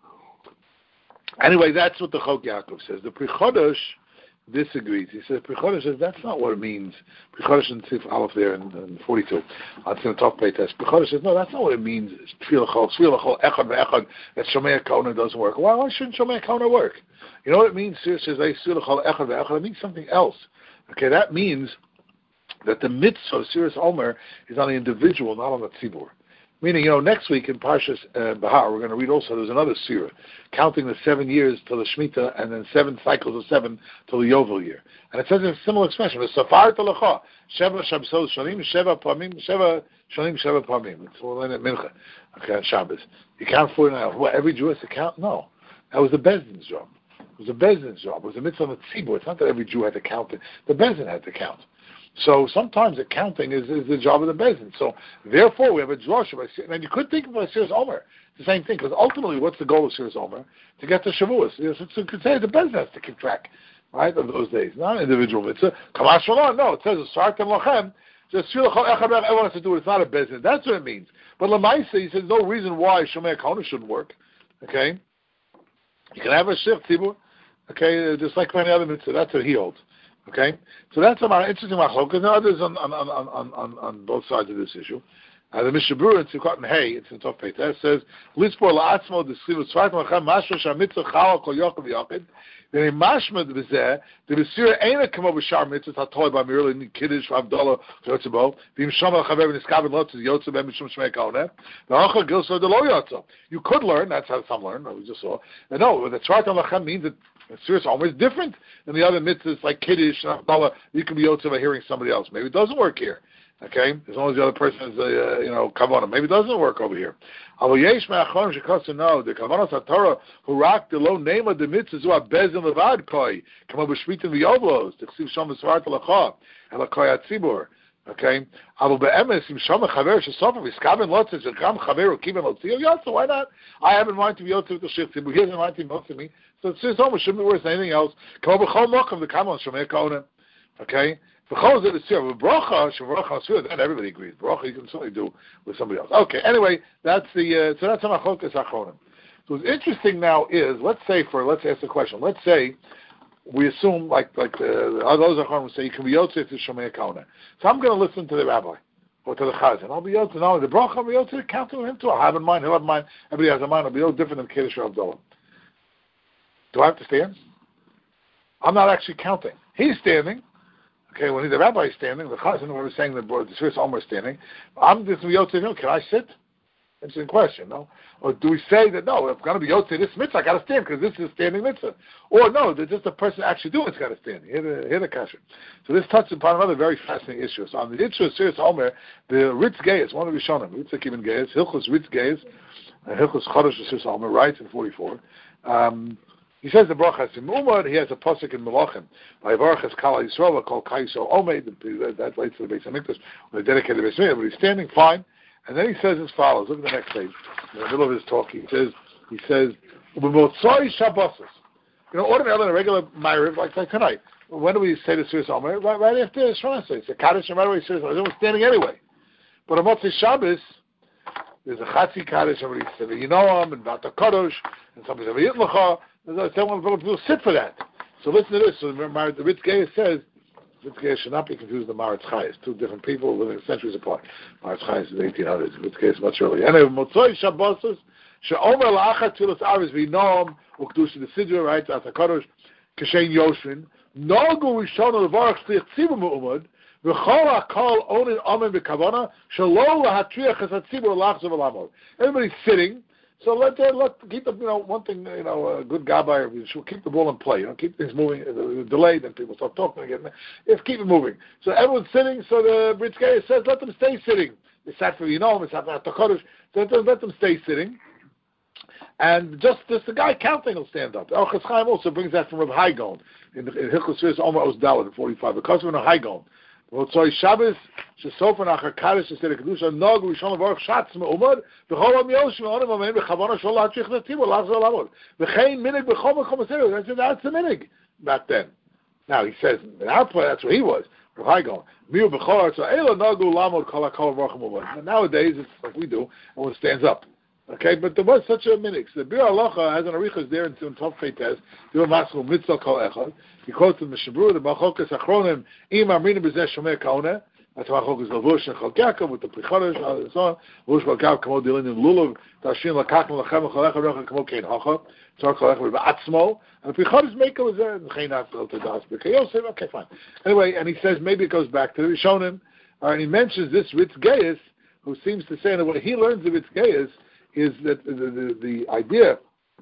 Anyway, that's what the Chok Yaakov says. The Prichodosh disagrees. He says Prichodosh says that's not what it means. Prichodosh in Sif Aleph there in, in forty-two on Sim Tov Pei Tes. Prichodosh says no, that's not what it means. Tefillah Chol, Tefillah Chol, Echad ve'Echad. That Shomei Kona doesn't work. Why? Why shouldn't Shomei Kona work? You know what it means? It says Tefillah Chol, Echad ve'Echad. It means something else. Okay, that means that the mitzvah of Sirius Omer is on the individual, not on the tzibur. Meaning, you know, next week in Parshas uh, Bahar, we're going to read also, there's another Sirah, counting the seven years till the Shemitah, and then seven cycles of seven till the Yovel year. And it says in a similar expression, Safar Talacha, Sheva Shabsot Shalim, Sheva Pamim, Sheva Shalim, Sheva Pamim. It's all in at Mincha, okay, on Shabbos. You count forty-nine. What, every Jew has to count? No. That was the Bezdin's job. It was the Bezdin's job. It was a mitzvah on the tzibur. It's not that every Jew had to count it. The Bezdin had to count. So sometimes the counting is, is the job of the Bezdin. So therefore we have a drasha. And you could think of it Sirius Omer. It's the same thing, because ultimately what's the goal of Sirius Omer? To get to Shavuos. You know, so you could say the Bezdin has to keep track, right, of those days. Not an individual mitzvah. Kamash Shalom, no, it says Sartem Lachem. Just everyone has to do it. It's not a Bezdin. That's what it means. But Lamaisa, he says no reason why Shomei Kona shouldn't work. Okay? You can have a Shir Tzibur, okay, just like many other mitzvah. That's what he holds. Okay, so that's an interesting machlokas. There are others on on, on, on, on on both sides of this issue. Uh, the Mishnah Berurah in Sukkot and Hay, it's in Tov Pei Tes, says, "Lispor la'atzmo d'schilu tzvayt machem mashma shamitzah chala kol yochid v'yochid." Then mashma b'zeh the b'sira eina kamo b'shar mitzvah hatoy b'mirli kiddush v'avdala v'yotzebo v'im shama l'chaver v'niskaven lotzes yotzeb b'mishum shmei kaoneh v'acha gilso d'lo yotzo. You could learn. That's how some learn. We just saw. And no, the tzvayt machem means that Sirius Omer is different than the other mitzvahs like Kiddush and Abdallah. You can be Yotzei by hearing somebody else. Maybe it doesn't work here. Okay? As long as the other person is, uh, you know, Kavanah. Maybe it doesn't work over here. Avo yesh me'achonim shekasu no. The Kavanah HaTorah who rocked the low name of the mitzvahs who are bezin levad koi. Kamo b'shmitim v'yovlos. T'chsiv shom v'svar t'lacha. Ela koi atzibur. Okay, אבל באמת, אם שומע חבר שסופר ויסכבן לוצא, שגם חבר הוא כיוון להוציא, יוצא, why not? I have in mind to be yotze with the shir tzibur, he has in mind to be yotze me, so it's just almost shouldn't be worse than anything else. Come over, chol mokum, the kamon, shomei konen. Okay? V'chol zeh l'sir, with bracha, shevrocha l'sir, then everybody agrees. Bracha you can certainly do with somebody else. Okay, anyway, that's the, uh, so that's a machokas achronim. So what's interesting now is, let's say for, let's ask the question, let's say, we assume, like like the others achronim say, you can be yotze to shomei konen. So I'm going to listen to the rabbi, or to the chazan. I'll be yotze, not only the bracha, I'll be yotze to count to him too. I'll have in mind, he'll have in mind, everybody has in mind, it'll be a little different than Kiddush or Abdullah. Do I have to stand? I'm not actually counting. He's standing. Okay, when the rabbi is standing, the chazan, when we're saying the the Sfir's Omer is standing, I'm just yotze to him. Can I sit? It's in question, no? Or do we say that, no, if I'm going to be yotze this mitzvah, I got to stand because this is a standing mitzvah. Or no, that just the person actually doing it's got to stand. Hear the, hear the kasher. So this touches upon another very fascinating issue. So on the issue of Sfir's Omer, the Ritz Geis, one of the Rishonim, Ritz Akivan Geis, Hilchos Ritz Geis, Hilchos Chodesh Sfir's Omer, writes in forty-four, um, he says the bracha in Umar, he has a pasuk in Melachim. By Baruch Kala Yisrael, called Kaiso Omed, that relates to the Beis HaMikdash, when they dedicated the Beis HaMikdash, but he's standing fine. And then he says as follows. Look at the next page. In the middle of his talk, he says, he says, "U'b'motzoi Shabbosos." You know, ordinarily in a regular Ma'ariv, like, like tonight, when do we say the Sfir's Omer? Right, right after Shemona Esrei. It's a Kaddish, and right away Sfir's Omer. Everyone's standing anyway. But on Motzei Shabbos, there's a Chatzi Kaddish, somebody says, you know him, and Vata Kodosh, and somebody says, Yitlacha. Someone will sit for that. So listen to this. So remember, the Ritz Geis says, Ritz Geis should not be confused with the Maritz Chayes. Two different people living centuries apart. Maritz Chayes is eighteen hundreds. Ritz Geis much earlier. Anyway, Motzoi Shabbosos, she'omer la'achat tfilas aris v'noam u'kedusha the sidra, right, Vata Kodosh, Kashen Yoshvin, nogu rishon levarach tzlich tzibur me'umad, v'chol ha'kol onin amen b'kavana, shelo lahatriach es ha'tzibur lachzav al'amod. Everybody's sitting. So let uh, let keep the you know one thing you know a good gabbai should keep the ball in play. You know keep things moving. Uh, delayed, then people start talking again. If keep it moving. So everyone's sitting. So the Ritz Geis says let them stay sitting. They sat for you know it's not the Kodesh. So let them stay sitting. And just just the guy counting will stand up. El Chas Chaim also brings that from Rav Haigon in the Hilchos Sfir's Omer Os Daled in forty-five. Because of Rav Haigon. Motzoi Shabbos, shesofer nachar Kaddish instead of Kedusha, nog rishon levarach shatz me'umad, v'chol am yoshim onim amen b'chavana shol la'atrich l'tzibur lachzor l'amod. V'chein minig b'chol mekom aseret. That's that's the minig back then. Now he says in our play that's where he was. Rav Haigon, miu b'chol arzo elo nagu lamod kol hakol v'rachim umad. Nowadays it's like we do, everyone stands up. Okay, but there was such a minig. So the Bir Halacha has an arichas there in Tov Chaytes. Do a maskul mitzvah kol echad. He quotes the Mishabru, the Machokas Achronim, Im Amrina B'zeh Shomei Kaoneh. That's Machokas Lavush and Chol Yaakov with the Prichodesh and so on. Lavush Chol Yaakov Kamo Dilin in Lulav Tashin Lakachim Lachem Chol Echad Recha Kamo Kein Hacha. Tzar Chol Echad B'Atzmo. And the Prichodesh Mekel is there. And Chein After to Das B'Kayos. Okay, fine. Anyway, and he says maybe it goes back to the Rishonim. And he mentions this Ritz Geis, who seems to say that what he learns of Ritz Geis is that the, the, the idea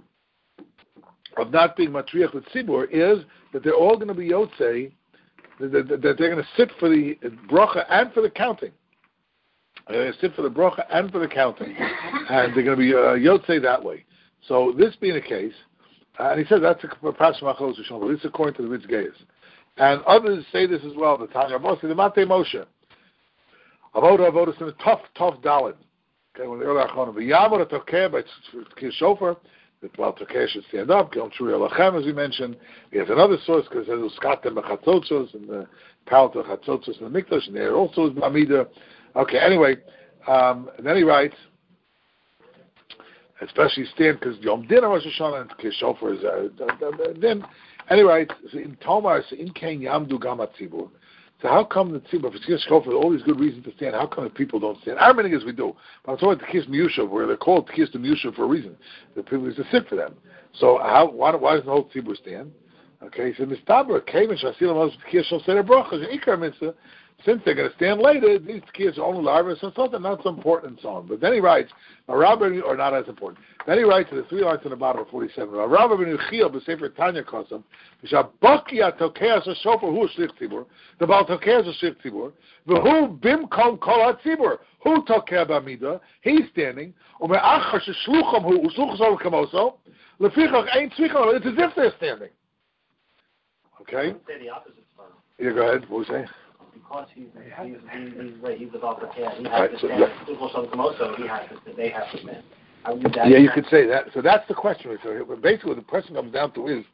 of not being matriach with tzibur is that they're all going to be yotzei, that, that, that they're going to sit for the bracha and for the counting. They're going to sit for the bracha and for the counting, and they're going to be uh, yotzei that way. So this being the case, uh, and he says that's a perhaps machlos rishon, but it's according to the Ritz Geis. And others say this as well. The Tanya Moshe, the Matei Moshe, avoda avoda is in a tough, tough dalit. Okay, when the early achronim, v'yamor atokeh by kir shofar. That while Tokeh should stand up, Gil Shuri Alachem, as we mentioned. He has another source because there's Uskatem Chatzotzos and the Pal to Chatzotzos and the Mikdash, and there also is Bamida. Okay, anyway, um, and then he writes, especially stand because Yom Din Rosh Hashanah and Kishofar is uh, then. And he writes, in Tomar, in Ken Yamdu Gamat Tzibur. So how come the tzibur, if it's Kishofar, all these good reasons to stand, how come the people don't stand? Our meaning is we do. But I'm talking about the Kis Miyushav, where they're called Kis Miyushav for a reason. The people used to sit for them. So how, why, why doesn't the whole tzibur stand? Okay, so Mistaber, Kevin Shasilam Moshe Kis Shal Seder Brachas, and Ikar Mitzvah, since they're going to stand later, these Kis are only larva, so it's not, not so important and so on. But then he writes, Rabbi, or not as important. Then he writes, the three lines in the bottom of forty-seven, Rabbi ben Yechiel, b'Sefer Tanya Kosam, B'Shabaki HaTokeh HaShofar, Hu Shlich Tzibur, the Baal Tokeh HaShlich Tzibur, V'Hu Bimkom Kol HaTzibur, Hu Tokeh B'Amida, he's standing, U'Me'achar Sheshlucham Hu, U'Shluchas Hu Kamoso, Lefichach Ein Tzvicham, it's as if they're standing. Okay? Say the opposite. Yeah, go ahead, what was you saying? because he's he's he's, he's, he's, he's the Baltic He has Right, to so stand. that- Equal some Komoso, he has to. They have to stand. I would that Yeah, you could say that. So that's the question. So basically, what the question comes down to is,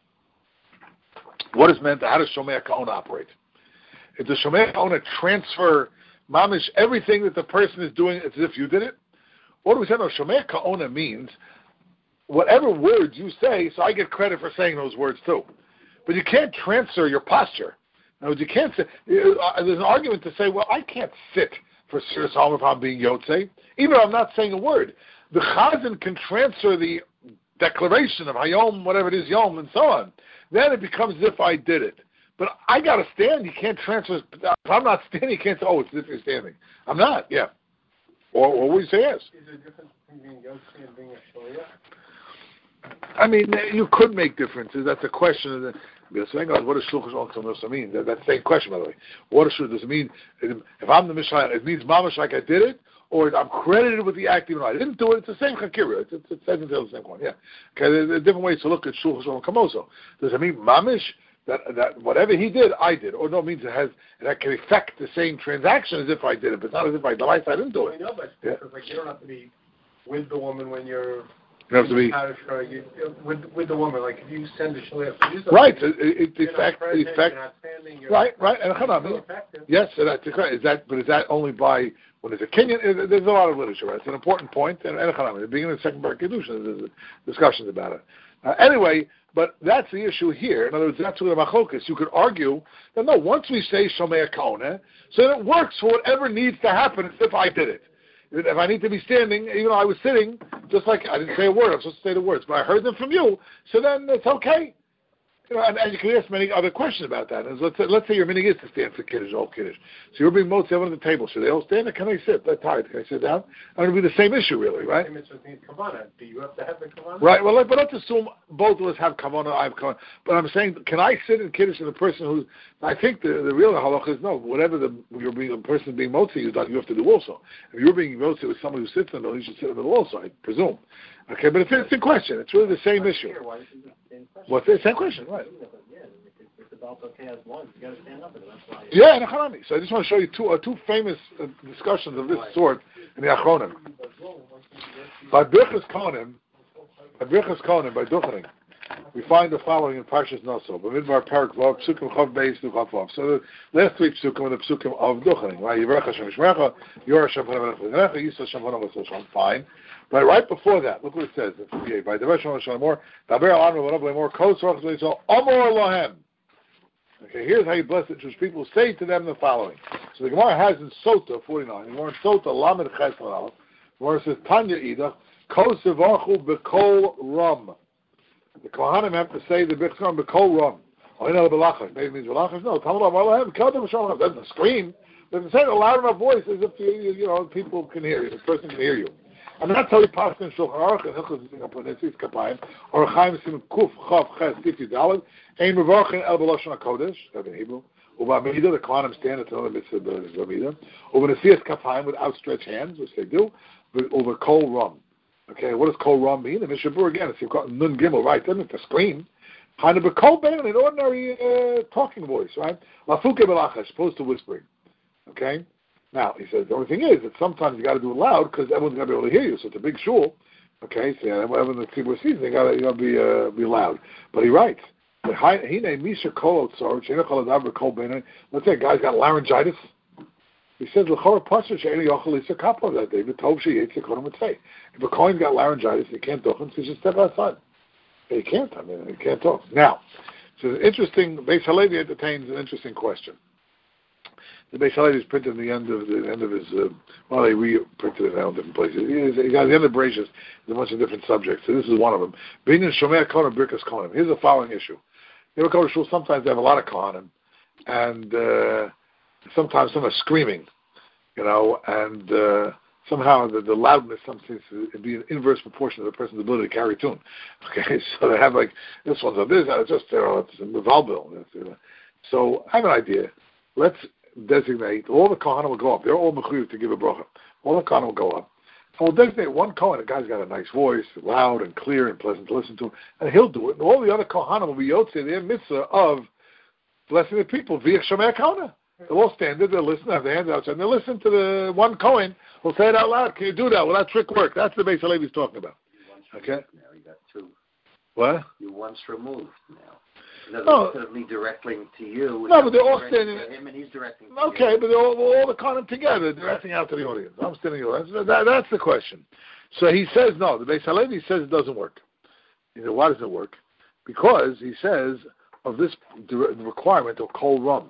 what is meant? How does Shomei Ka'ona operate? If the Shomei Ka'ona transfer mamish everything that the person is doing as if you did it, what do we say? No, Shomei Ka'ona means whatever words you say, so I get credit for saying those words too. But you can't transfer your posture. In other words, you can't say, uh, there's an argument to say, well, I can't sit for Sir Solomon if I'm being Yotzei, even though I'm not saying a word. The Chazan can transfer the declaration of Hayom, whatever it is, Yom, and so on. Then it becomes as if I did it. But I got to stand. You can't transfer. If I'm not standing, you can't say, oh, it's as if you're standing. I'm not, yeah. Or, or what do you say yes? Is there a difference between being Yotzei and being a Shaliach? I mean, you could make differences. That's a question of the. What does Shluchus Oksam mean? That, that's the same question, by the way. What does does it mean? If I'm the Mishnah, it means mamash like I did it, or I'm credited with the act even though I didn't do it. It's the same chakira. It's it's, it's, it's the same one. Yeah. Okay. There's, there's different ways to look at Shluchus Okamoso. Does it mean mamish that that whatever he did, I did, or no? It means it has that can affect the same transaction as if I did it, but not as if I the life I didn't do it. I know, but Yeah. because like you don't have to be with the woman when you're. You have to be you, with with the woman. Like if you send a shaliach, right. It, it, it you're affect, not present, affect, you're not standing, you're right, right. And still effective. yes, so that's is that, but is that only by when it's a Kenyan? There's a lot of literature. Right? It's an important point. And and at the beginning of the second part of Kedusha, there's discussions about it. Uh, anyway, but that's the issue here. In other words, that's where the machlokas. You could argue that no, once we say Shomei Ka'ona, so it works for whatever needs to happen as if I did it. If I need to be standing, even though I was sitting, just like I didn't say a word, I'm supposed to say the words, but I heard them from you, so then it's okay. You know, and, and you can ask many other questions about that. And let's say, let's say your meaning is to stand for Kiddush, all Kiddush. So you're being most everyone at the table. Should they all stand or can they sit? They're tired. Can I sit down? And it'll be the same issue, really, right? Do you have to have the kavanah? Right. Well, let, but let's assume both of us have kavanah. I have kavanah. But I'm saying, can I sit in Kiddush and the person who? I think the, the real halacha is no. Whatever the you're being the person being motzi is done, you have to do also. If you're being motzi with someone who sits in the middle, you should sit in the middle also. I presume. Okay, but it's, it's a question. It's really the same issue. What's the same question, right? Yeah, and Hanami. So I just want to show you two uh, two famous uh, discussions of this sort in the Achronim. By Birchas Kohanim, by Birchas Kohanim, by Duchening, we find the following in Parshas Naso. B'midbar Parak Vav, Psukim Chav Beis Duchav Vav. So the last three Psukim are the Psukim of Duchening, right? Yivrach Hashem Yishmerecha, Yor Hashem Panav V'necha, Yisrael Hashem Panav V'necha. Fine. But right before that, look what it says in fifty-eight. By Devesh Hashem Lamor, Daber Alam V'nav Lamor, Kos Rach Zayisrael, Amor Lohem. Okay, here's how you bless the Jewish people. Say to them the following. So the Gemara has in Sota forty-nine. The Gemara in Sota Lamed Ches Malal. The Gemara says Tanya Ida Kos Sevachu B'Kol Ram. The Kohanim have to say the B'Kol B'Kol Ram. Oh, you know the Belachas. Maybe it means Belachas. No, Talmud Amalahem. Keldim Shalom. Doesn't scream. Doesn't say it loud enough voice as if you, you know people can hear you. The person can hear you. And that's how we pass in Shulchan Aruch and Hilchos Zikas Kapayim or Chaim Sim Kuf Chav Ches Fifty Daled. Ein Mevarchin El B'Lashon HaKodesh, that's in Hebrew. Uba Mida, the Kohanim stand at the mitzvah B'Mida. Uba Nesiyas Kapayim with outstretched hands, which they do. Over Kol Ram. Okay, what does Kol Ram mean? The Mishabur again, it's Nun Gimel, right? Doesn't it? To scream. Kind of a Kol Ben, an ordinary uh, talking voice, right? Lafuke B'Lachas, opposed to whispering. Okay. Now, he says, the only thing is that sometimes you got to do it loud because everyone's going to be able to hear you. So it's a big shul. Okay, so yeah, whatever the people sees, they got to you know, be uh, be loud. But he writes, let's say a guy's got laryngitis. He says, if a Kohen's got laryngitis, he can't talk, he should step outside. He can't, I mean, he can't talk. Now, so it's interesting, Beis Halevi entertains an interesting question. The Beis Halevi is printed at the end of the end of his. Uh, well, they reprinted it now in different places. He, he got the end of Bereshis. There's a bunch of different subjects. So this is one of them. Being in Shomei Kohanim, Birkas Kohanim. Here's the following issue. You ever go to shul? Sometimes they have a lot of Kohanim, and uh, sometimes some are screaming, you know, and uh, somehow the, the loudness sometimes seems to be an inverse proportion of the person's ability to carry tune. Okay, so they have like this one's like this, and it's just you know, it's a Mevalbil. So I have an idea. Let's designate, all the Kohanim will go up. They're all mechuyev to give a bracha. All the Kohanim will go up. So we'll designate one Kohen. The guy's got a nice voice, loud and clear and pleasant to listen to, and he'll do it. And all the other Kohanim will be yotzei their mitzvah of blessing the people via Shomei Kohanim. They'll all stand there, they'll listen, have their hands outside, and they'll listen to the one Kohen who'll say it out loud. Can you do that? Will that trick work? That's the Beis Halevi's talking about. Okay? Now you got two. What? You once removed now. Instead No. of me directing to you. No, but they're all directing standing- to him and he's directing to Okay, you. but they're all, all the Kohanim together, directing out to the audience. I'm standing here. That's, that, that's the question. So he says no. The Beis Halevi says it doesn't work. He said, why does it work? Because he says of this requirement of kol rum.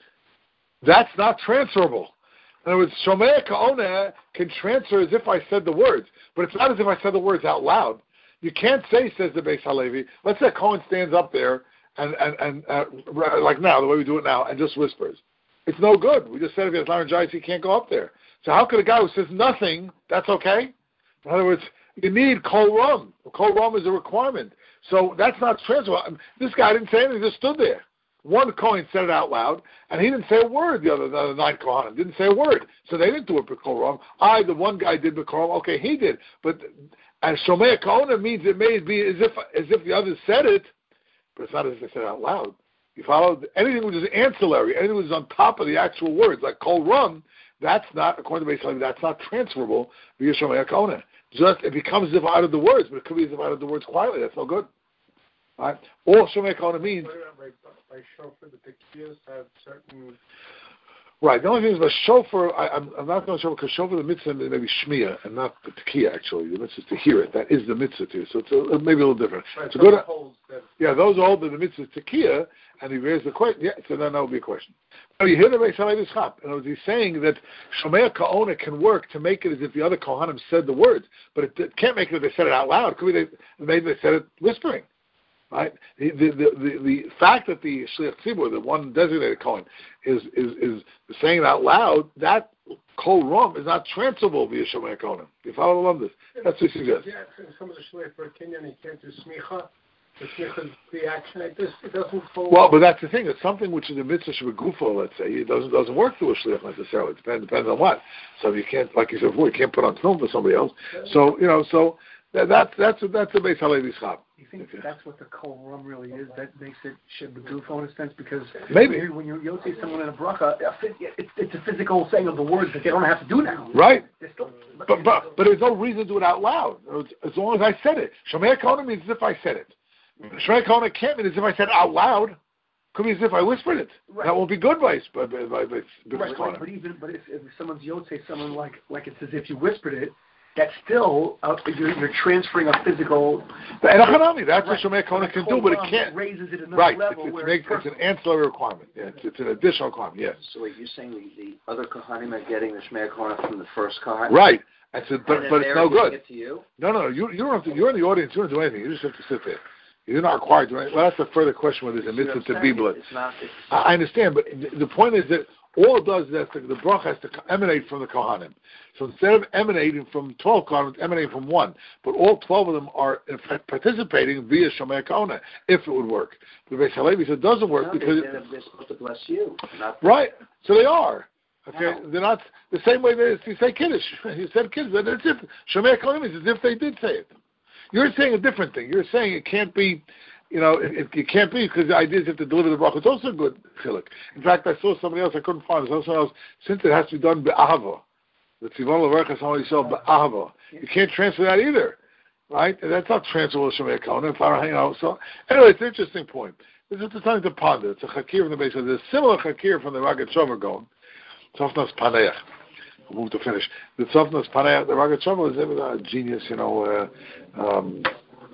That's not transferable. In other words, Shomei Ka'oneh can transfer as if I said the words, but it's not as if I said the words out loud. You can't say, says the Beis Halevi, let's say Cohen stands up there and, and, and uh, like now, the way we do it now, and just whispers. It's no good. We just said if he has laryngitis, he can't go up there. So how could a guy who says nothing, that's okay? In other words, you need kol rum. Kol rum is a requirement. So that's not transferable. This guy didn't say anything, he just stood there. One Kohen said it out loud, and he didn't say a word. The other, the other nine Kohanim didn't say a word, so they didn't do it b'kol ram. I, the one guy, did b'kol ram. Okay, he did, but and Shomei Ka'oneh means it may be as if as if the others said it, but it's not as if they said it out loud. You follow? Anything which is ancillary, anything which is on top of the actual words, like kol ram, that's not, according to Beis Halevi, that's not transferable via Shomei Ka'oneh. Just it becomes as if out of the words, but it could be as if out of the words quietly. That's no good. Right? All Shomei Ka'oneh means. By shofar, the tekiyos have certain. Right. The only thing is the shofar. I, I'm, I'm not going to shofar because shofar the mitzvah may be shmiya and not the tekiya. Actually, the mitzvah is to hear it. That is the mitzvah too. So it's a, maybe a little different. Right, so good. That, yeah, those hold that the mitzvah is tekiya, and he raised the question. Yeah, so then that would be a question. Now you hear the Beis Halevi's chap. In other words, he's saying that Shomei Ka'oneh can work to make it as if the other Kohanim said the words, but it, it can't make it if they said it out loud. Could be they maybe they said it whispering. Right? The, the, the, the fact that the Shliach Tzibur, the one designated Kohen, is, is, is saying it out loud, that kol rum is not transferable via Shomei Ka'oneh. You follow along this? That's what he suggests. Yeah, some of the Shliach for a Kenyan, he can't do smicha. The smicha is the action like this. It doesn't fall. Well, but that's the thing. It's something which is a mitzvah shebegufo, let's say. It doesn't doesn't work through a Shliach necessarily. It depends, depends on what. So you can't, like you said before, you can't put on film for somebody else. So, you know, so that, that's that's that's the Beis Halevi's chap. You think okay. That's what the kol rum really is? That makes it shebegufo in a sense, because maybe when you yotzei someone in a bracha, it's it's a physical saying of the words that they don't have to do now. Right. Still, but but but there's no reason to do it out loud. As long as I said it. Shomei Ka'oneh means as if I said it. Mm-hmm. Shomei Ka'oneh can't mean as if I said it out loud. Could be as if I whispered it. Right. That won't be good by by by, by, by right, right. But even but if, if someone's yotzei someone like like it's as if you whispered it. That's still uh, you're, you're transferring a physical. And economy, that's right. what Shomei Ka'oneh can do, but it can't. Raises it another right. level. It's, where it's, it's, it's an ancillary requirement. Yeah, it's, it's an additional requirement. Yes. So wait, you're saying the, the other Kohanim are getting the Shomei Ka'oneh from the first Kohen? Right. I said, but and but it's no good. It to you? No, no, you you don't have to. You're in the audience. You don't do anything. You just have to sit there. You're not required to do anything. Well, that's a further question. Whether there's a mitzvah to be blood. It's not. It's, I understand, but the, the point is that all it does is that the, the bracha has to emanate from the Kohanim. So instead of emanating from twelve Kohanim, it's emanating from one. But all twelve of them are in fact participating via Shomei Ka'oneh, if it would work. The Beis Halevi said it doesn't work no, because... They're, they're supposed to bless you. Not right. So they are. Okay, How? They're not the same way they you say Kiddush. You said Kiddush, but it's if Shomei Ka'oneh is as if they did say it. You're saying a different thing. You're saying it can't be... You know, it, it can't be because the idea is if to deliver the bracha. It's also a good chiluk. In fact, I saw somebody else. I couldn't find it. I saw someone else. Since it has to be done be'ahava, the tzivon levarchas only saw be'ahava. You can't transfer that either, right? And that's not transferable to Shomei Ka'oneh. You know, so anyway, it's an interesting point. This is something to ponder. It's a chakir from the base. There's a similar chakir from the Ragat Shover going. Tzofnas Paneach. We'll move to finish. The Tzofnas Paneach. The Ragat Shover is a genius. You know, uh, um,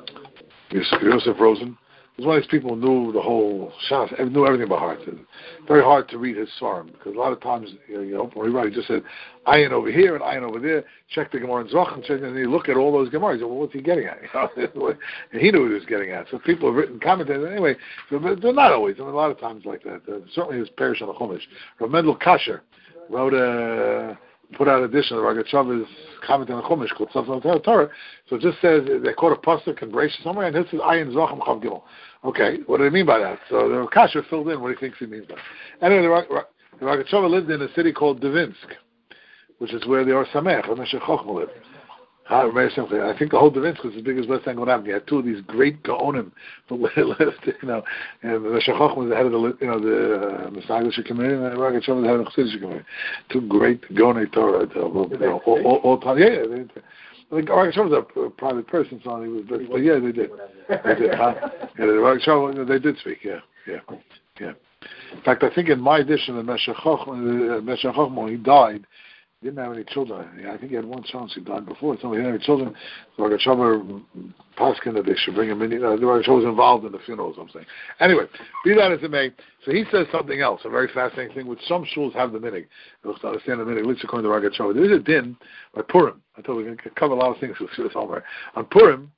Yosef Rosen. He was one of these people who knew the whole Shas, knew everything by heart. It's very hard to read his Svarim because a lot of times, you know, you know when he wrote, he just said, Ayin over here and Ayin over there, check the Gemara and Zoch, and then you look at all those Gemaras, you go, well, what's he getting at? You know? And he knew what he was getting at. So people have written commentaries anyway, so they're not always, I mean, a lot of times like that. Uh, certainly his parish on the Chumash. Rav Mendel Kasher wrote a, put out an edition of Ragat Shover's comment on the Chumash called Tzofnas Torah. So it just says, they quote a pasuk and brace somewhere, and this is Ayin Zochim Chav Gimel. Okay, what do they mean by that? So the Kasher filled in what he thinks he means by that. Anyway, the Ragat Shover lived in a city called Devinsk, which is where the Or Samech, or Meshech Chochmah lived. I think the whole Davinsky is as big as West End Gonav. You had two of these great Gaonim, you know, and the Shachach was the head of the, you know, the Messiah community, and the Rogat Shover was the head of the Chassidish community. Two great Gaonei Torah, you know, all, all, all time. Yeah, yeah. They, I think Rogat Shover was a private person, so he was, but, but yeah, they did. They did. Huh? Yeah, the Rogat Shover, they did speak. Yeah, yeah, yeah. In fact, I think in my edition, the Meshach Chochmah, when he died, he didn't have any children. I think he had one son. He died before. So he didn't have any children. So Rogat Shover Paskin that they should bring him in. You know, the Rogat Shover was involved in the funeral or something. Anyway, be that as it may, so he says something else, a very fascinating thing, which some shuls have the minig. You'll understand the minig, at least according to Rogat Shover. There is a din by Purim. I thought we were going to cover a lot of things. We'll see this somewhere. On Purim,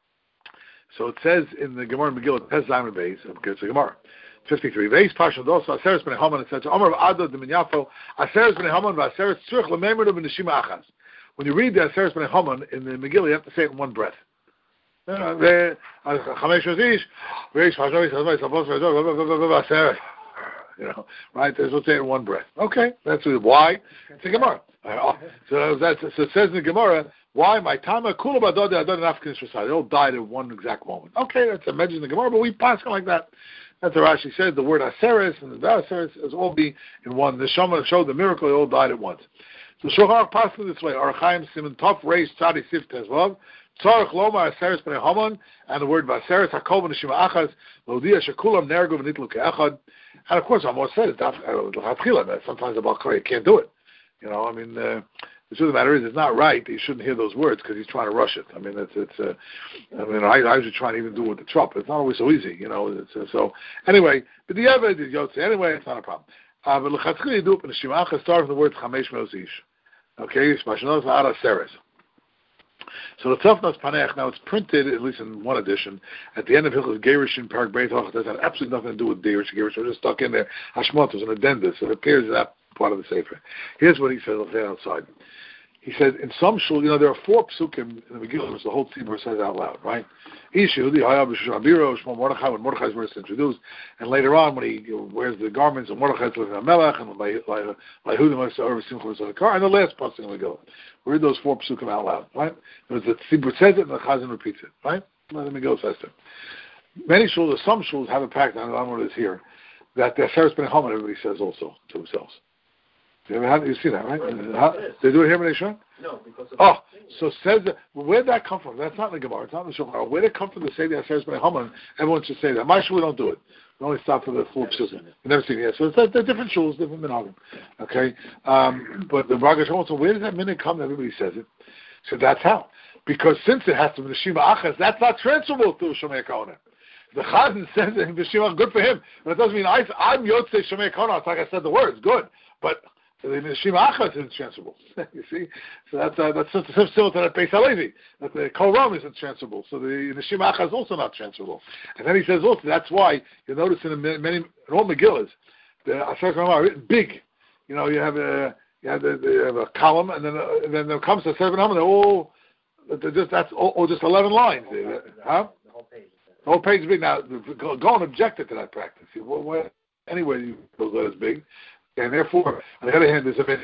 so it says in the Gemara Megillah, Pes Zayman Beis, because it's a Gemara. fifty-three. Veis Pasha Dosa Aseres Bnei Haman. It says Amar Ado de Minyafo Aseres Bnei Haman v'Aseres Tzurich Lememer of Neshima Achas. When you read the Aseres Bnei Haman in the Megillah, you have to say it in one breath. Chamesh Ozish Veis Pasha Dosa. You know, right? There's let's say it in one breath. Okay, that's why. It's a Gemara. So that's so it says in the Gemara. Why my tama kula badod adod nafkin shasad? They all died at one exact moment. Okay, that's a mention in the Gemara, but we pass it like that. That's what Rashi said. The word Aseres and the Aseres is all be in one. The Shema showed the miracle. They all died at once. So Shulchan Aruch passes it this way: Archaim Siman Tov Reish Tzadi Sif Tezvav Tzarich Loma Aseres Bnei Haman, and the word Aseres Hakol B'Neshima Achas Lodia Shekulam Nergu V'Nitlu Ke'echad. And of course, Amos said it. Sometimes the Balkari can't do it. You know, I mean. Uh, The truth of the matter is, it's not right. You shouldn't hear those words because he's trying to rush it. I mean, it's it's. Uh, I mean, I, I was trying to even do it with the trump. It's not always so easy, you know. It's, uh, so anyway, but the other is Yotze. Anyway, it's not a problem. Uh, but l'chatzchil you do it in the Shimach. Start from the word Chamesh Me'ozish. Okay, Spashnos V'Ara Seres. So the Tzafnas Panech, now it's printed, at least in one edition, at the end of Hilchos Gerushin Park Beit Hoch. It doesn't have absolutely nothing to do with Gerushin. Gerushin was just stuck in there. Hashmot was an addenda, so it appears in that part of the Sefer. Here's what he says outside. He said, in some shul, you know, there are four psukim in the Megillah, which the whole Tzibur says out loud, right? Ishu, the Hayab, Shabiro, Shmuel Mordechai, when Mordechai's verse introduced, and later on, when he wears the garments, and Mordechai's looking at Melech, and Lahudim, and car, and the last pasuk in the Megillah. We read those four psukim out loud, right? Because the Tzibur says it, and the Chazan repeats it, right? And the Megillah says it. Many shuls, some shuls have a pact, I don't know what it is here, that the Aseres Bnei Haman, everybody says also to themselves. You ever have, you see that, right? right. How, they do it here when they show? No, because of oh, so says that, where'd that come from? That's not in the Gemara, it's not in the Shulchan. Where'd it come from to say the Aseres Bnei Haman? Everyone should say that. My shul, we don't do it. We only stop for the full psukim. We never seen it. So it's, they're different shuls, different minhagim. Okay? Um, but the Rogat Shover, so where does that minhag come? Everybody says it. So that's how. Because since it has to be the Shema Achas, that's not transferable to Shomei Kahuna. The Chazan says it in the Shema, good for him. But it doesn't mean I, I'm Yotzei Shomei Kahuna. It's like I said the words, good. But the Shema Achas isn't transferable. You see? So that's uh, that's similar to that Beis Halevi. That the Kol Ram isn't transferable. So the, the Shema Achas is also not transferable. And then he says also, that's why you notice in many, in all Megillas, the Aseres Bnei are written big. You know, you have a, you have, the, you have a column, and then uh, and then there comes the Aseres Bnei Haman, they're all, they're just, that's all, all just eleven lines. Huh? The whole page. The whole page is big. Now, Gaon objected to that practice. Well, well, anyway, you those letters big. And therefore, on the other hand, there's a bit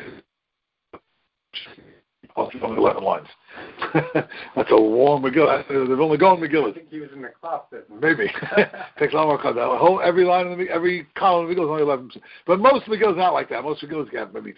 of eleven lines. That's a long Megillah. They've only gone Megillah. I think he was in the closet. Maybe. Takes a lot more time. Whole every line in the every column of Megillah is only eleven. But most Megillah not like that. Most Megillah get maybe.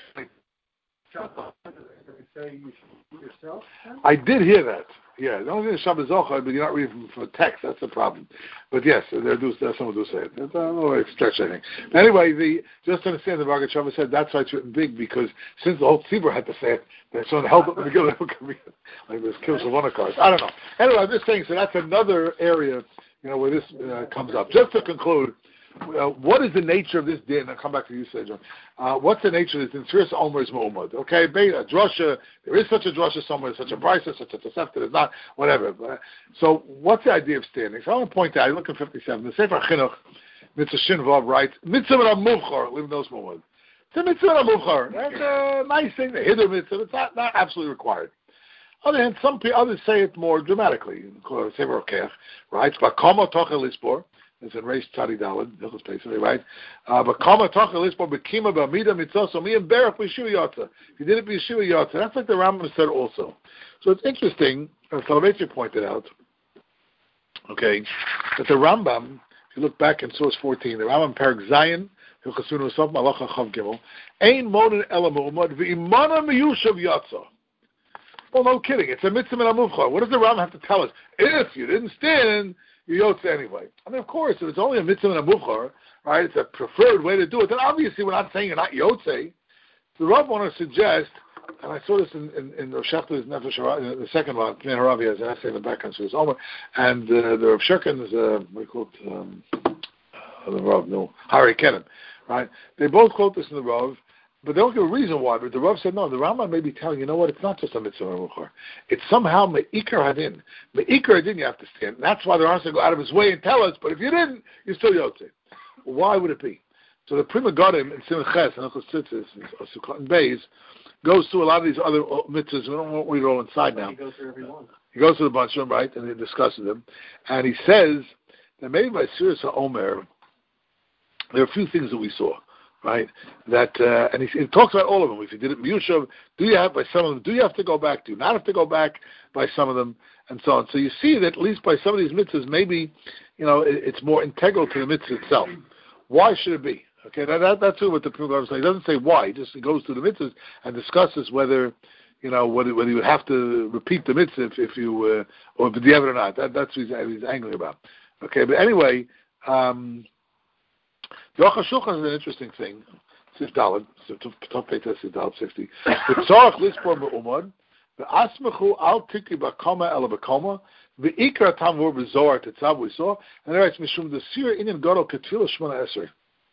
I did hear that. Yeah, the only thing is Shabbat Zochar, but you're not reading from, from a text. That's the problem. But yes, there do, there, someone do say it. It's a little stretch, I think. Anyway, the, just to understand, the Rogat Shover said that's why it's written big, because since the whole Tzibur had to say it, they're trying to help it with the like this kills of one cars. I don't know. Anyway, I'm just saying, so that's another area, you know, where this uh, comes up. Just to conclude, Uh, what is the nature of this din? I'll come back to you, Sejah. Uh, what's the nature of this din? Tziras Omer is Mu'umad. Okay, a drasha, there is such a drasha somewhere, such a brisa, such a tosefta, there's not, whatever. Uh, so what's the idea of standing? So I want to point out, I look at fifty-seven, the Sefer Chinuch, Mitzvah Shin Vav writes, Mitzvah Muvchar, leave those Mu'umad. It's a Mitzvah Muvchar. That's a nice thing, the Hiddur Mitzvah, it's not, not absolutely required. On the other hand, some others say it more dramatically. Sefer Keach writes, Vakama Tochel Lispor, It's in Reish Tzadi Daled, Hilchos Pesach, right? Uh, but Kama Tocha Lispo Bekima B'Amida Mitzvah, so me and Berach B'Yeshiva Yotza. If you did it B'Yeshiva Yotza, that's like the Rambam said also. So it's interesting, as Soloveitchik pointed out, okay, that the Rambam, if you look back in source fourteen, the Rambam Perek Zayin, Hilchasunu Sof Malacha Chav Gimel, Ein Moden Ela Mu'umad V'Imana Miyushav Yotza. Well, no kidding. It's a mitzvah min hamuvchar. What does the Rambam have to tell us? If you didn't stand, you yotze anyway. I mean, of course, if it's only a mitzvah min hamuvchar, right, it's a preferred way to do it, then obviously we're not saying you're not yotze. The Rav want to suggest, and I saw this in, in, in Rav Shechter's Nefesh Harav, the second one, Pnei Harav, has an essay in the background, so it's Omer, and uh, the Rav Shirkin's, uh, what do you call it, um, uh, the Rav, no, Hari Kenan, right? They both quote this in the Rav, but they don't give a reason why. But the Rav said, no, the Rambam may be telling you, know what, it's not just a mitzvah me'uchar. It's somehow me'ikar hadin. Me'ikar hadin you have to stand. And that's why the Rambam said go out of his way and tell us, but if you didn't, you're still yotze. Why would it be? So the Prima Godim in Simon Ches and Uncle Tzitzis and Sukkot and Beis goes through a lot of these other mitzvahs. We don't want to read it all inside now. He goes through every one. He goes through a bunch of them, right, and he discusses them. And he says that maybe by Sirius HaOmer, there are a few things that we saw. Right, that uh, and he, he talks about all of them. If you did it Miyushav, do you have by some of them? Do you have to go back? Do you not have to go back by some of them, and so on? So you see that at least by some of these mitzvahs, maybe you know it, it's more integral to the mitzvah itself. Why should it be? Okay, that, that that's what the Prima Godim saying. He doesn't say why. He just goes through the mitzvahs and discusses whether you know whether whether you would have to repeat the mitzvah if, if you uh, or the or not. That, that's what he's, he's angry about. Okay, but anyway. Um, The Aruch HaShulchan is an interesting thing. Sif Daled, top page Sif Daled sixty. The Tzorach Lispor Be'umad, the Asmechu Al Tiki Bakoma Ela Bakoma, the Ikra Tamur B'Zohar Tetzav we saw, and there it's Mishum the Sir Inyan Gadol Ketfila Shmona Esrei.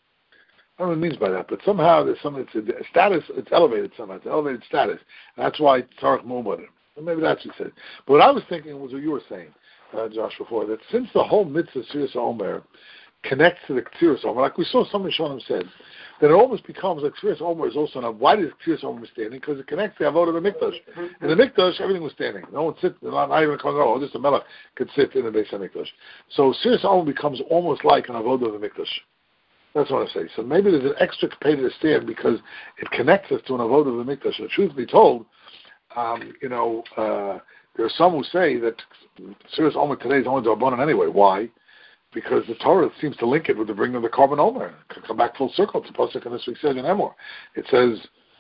I don't know what it means by that, but somehow there's some it's a status. It's elevated somehow. It's elevated status. And that's why Tzorach Mu'umad. Maybe that's what he said. But what I was thinking was what you were saying, uh, Josh, before that since the whole mitzvah Sirius HaOmer connects to the K'tiras Omer, like we saw some Rishonim said, then it almost becomes like K'tiras Omer is also not. Why does K'tiras Omer standing? Because it connects the Avodah of the Mikdash. In the Mikdash, everything was standing. No one sits, not, not even coming, oh, just a Melech could sit in the Beis HaMikdash. So K'tiras Omer becomes almost like an Avodah of the Mikdash. That's what I say. So maybe there's an extra capacity to stand because it connects us to an Avodah of the Mikdash. And the truth be told, um, you know, uh, there are some who say that K'tiras Omer today is only D'Rabbanan anyway. Why? Because the Torah seems to link it with the bringing of the Korban Omer. It could come back full circle. It's a pasuk in this week's Seder Emor. It says,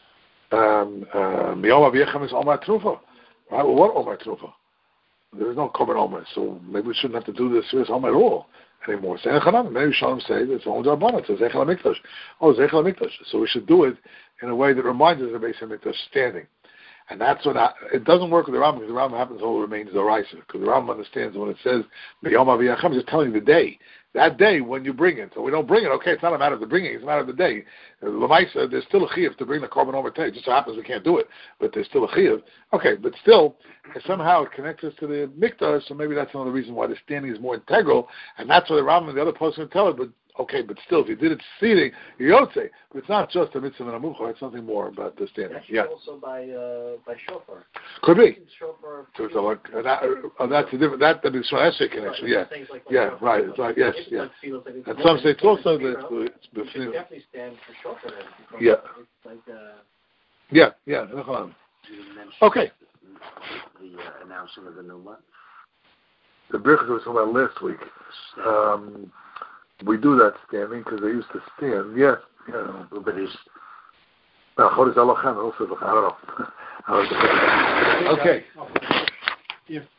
"Miyom Aviyechem is Omer Trufa." Right? Well, what Omer Trufa? There is no Korban Omer, so maybe we shouldn't have to do this serious Omer at all anymore. Maybe Shalom say that it's only D'Rabbanan. It says Zeichel HaMikdash. Oh, Zeichel HaMikdash. So we should do it in a way that reminds us of the Beis HaMikdash standing. And that's what I, it doesn't work with the Rambam because the Rambam happens to hold remains the Raisa. Because the Rambam understands when it says B'yom Aviyachem, it's just telling you the day. That day when you bring it. So we don't bring it, okay, it's not a matter of the bringing, it's a matter of the day. L'maisa, there's still a chiyuv to bring the Korban Omer today. It just so happens we can't do it, but there's still a chiyuv. Okay, but still, somehow it connects us to the Mikdash, so maybe that's another reason why the standing is more integral, and that's why the Rambam and the other person tell it, but okay, but still, if you did it seating, you're yotze. But it's not just a mitzvah and a muchar, it's something more about the standing. Actually, yeah. also by uh, by shofar. Could be. Shofar. So, so like, uh, that, uh, that's a different, that, that is an essay connection, yeah. Like yeah, shofar. right, it's like, yes, It's yeah. like feels like it's And some say it's also you that know, it's you should befnim. definitely stand for shofar then. because Yeah. It's like, uh, Yeah, yeah, no okay. The uh, announcement of the new month. The Birchas was talking about last week. Um, we do that standing because they used to stand. Yeah, yeah. But it's I don't know. Okay. If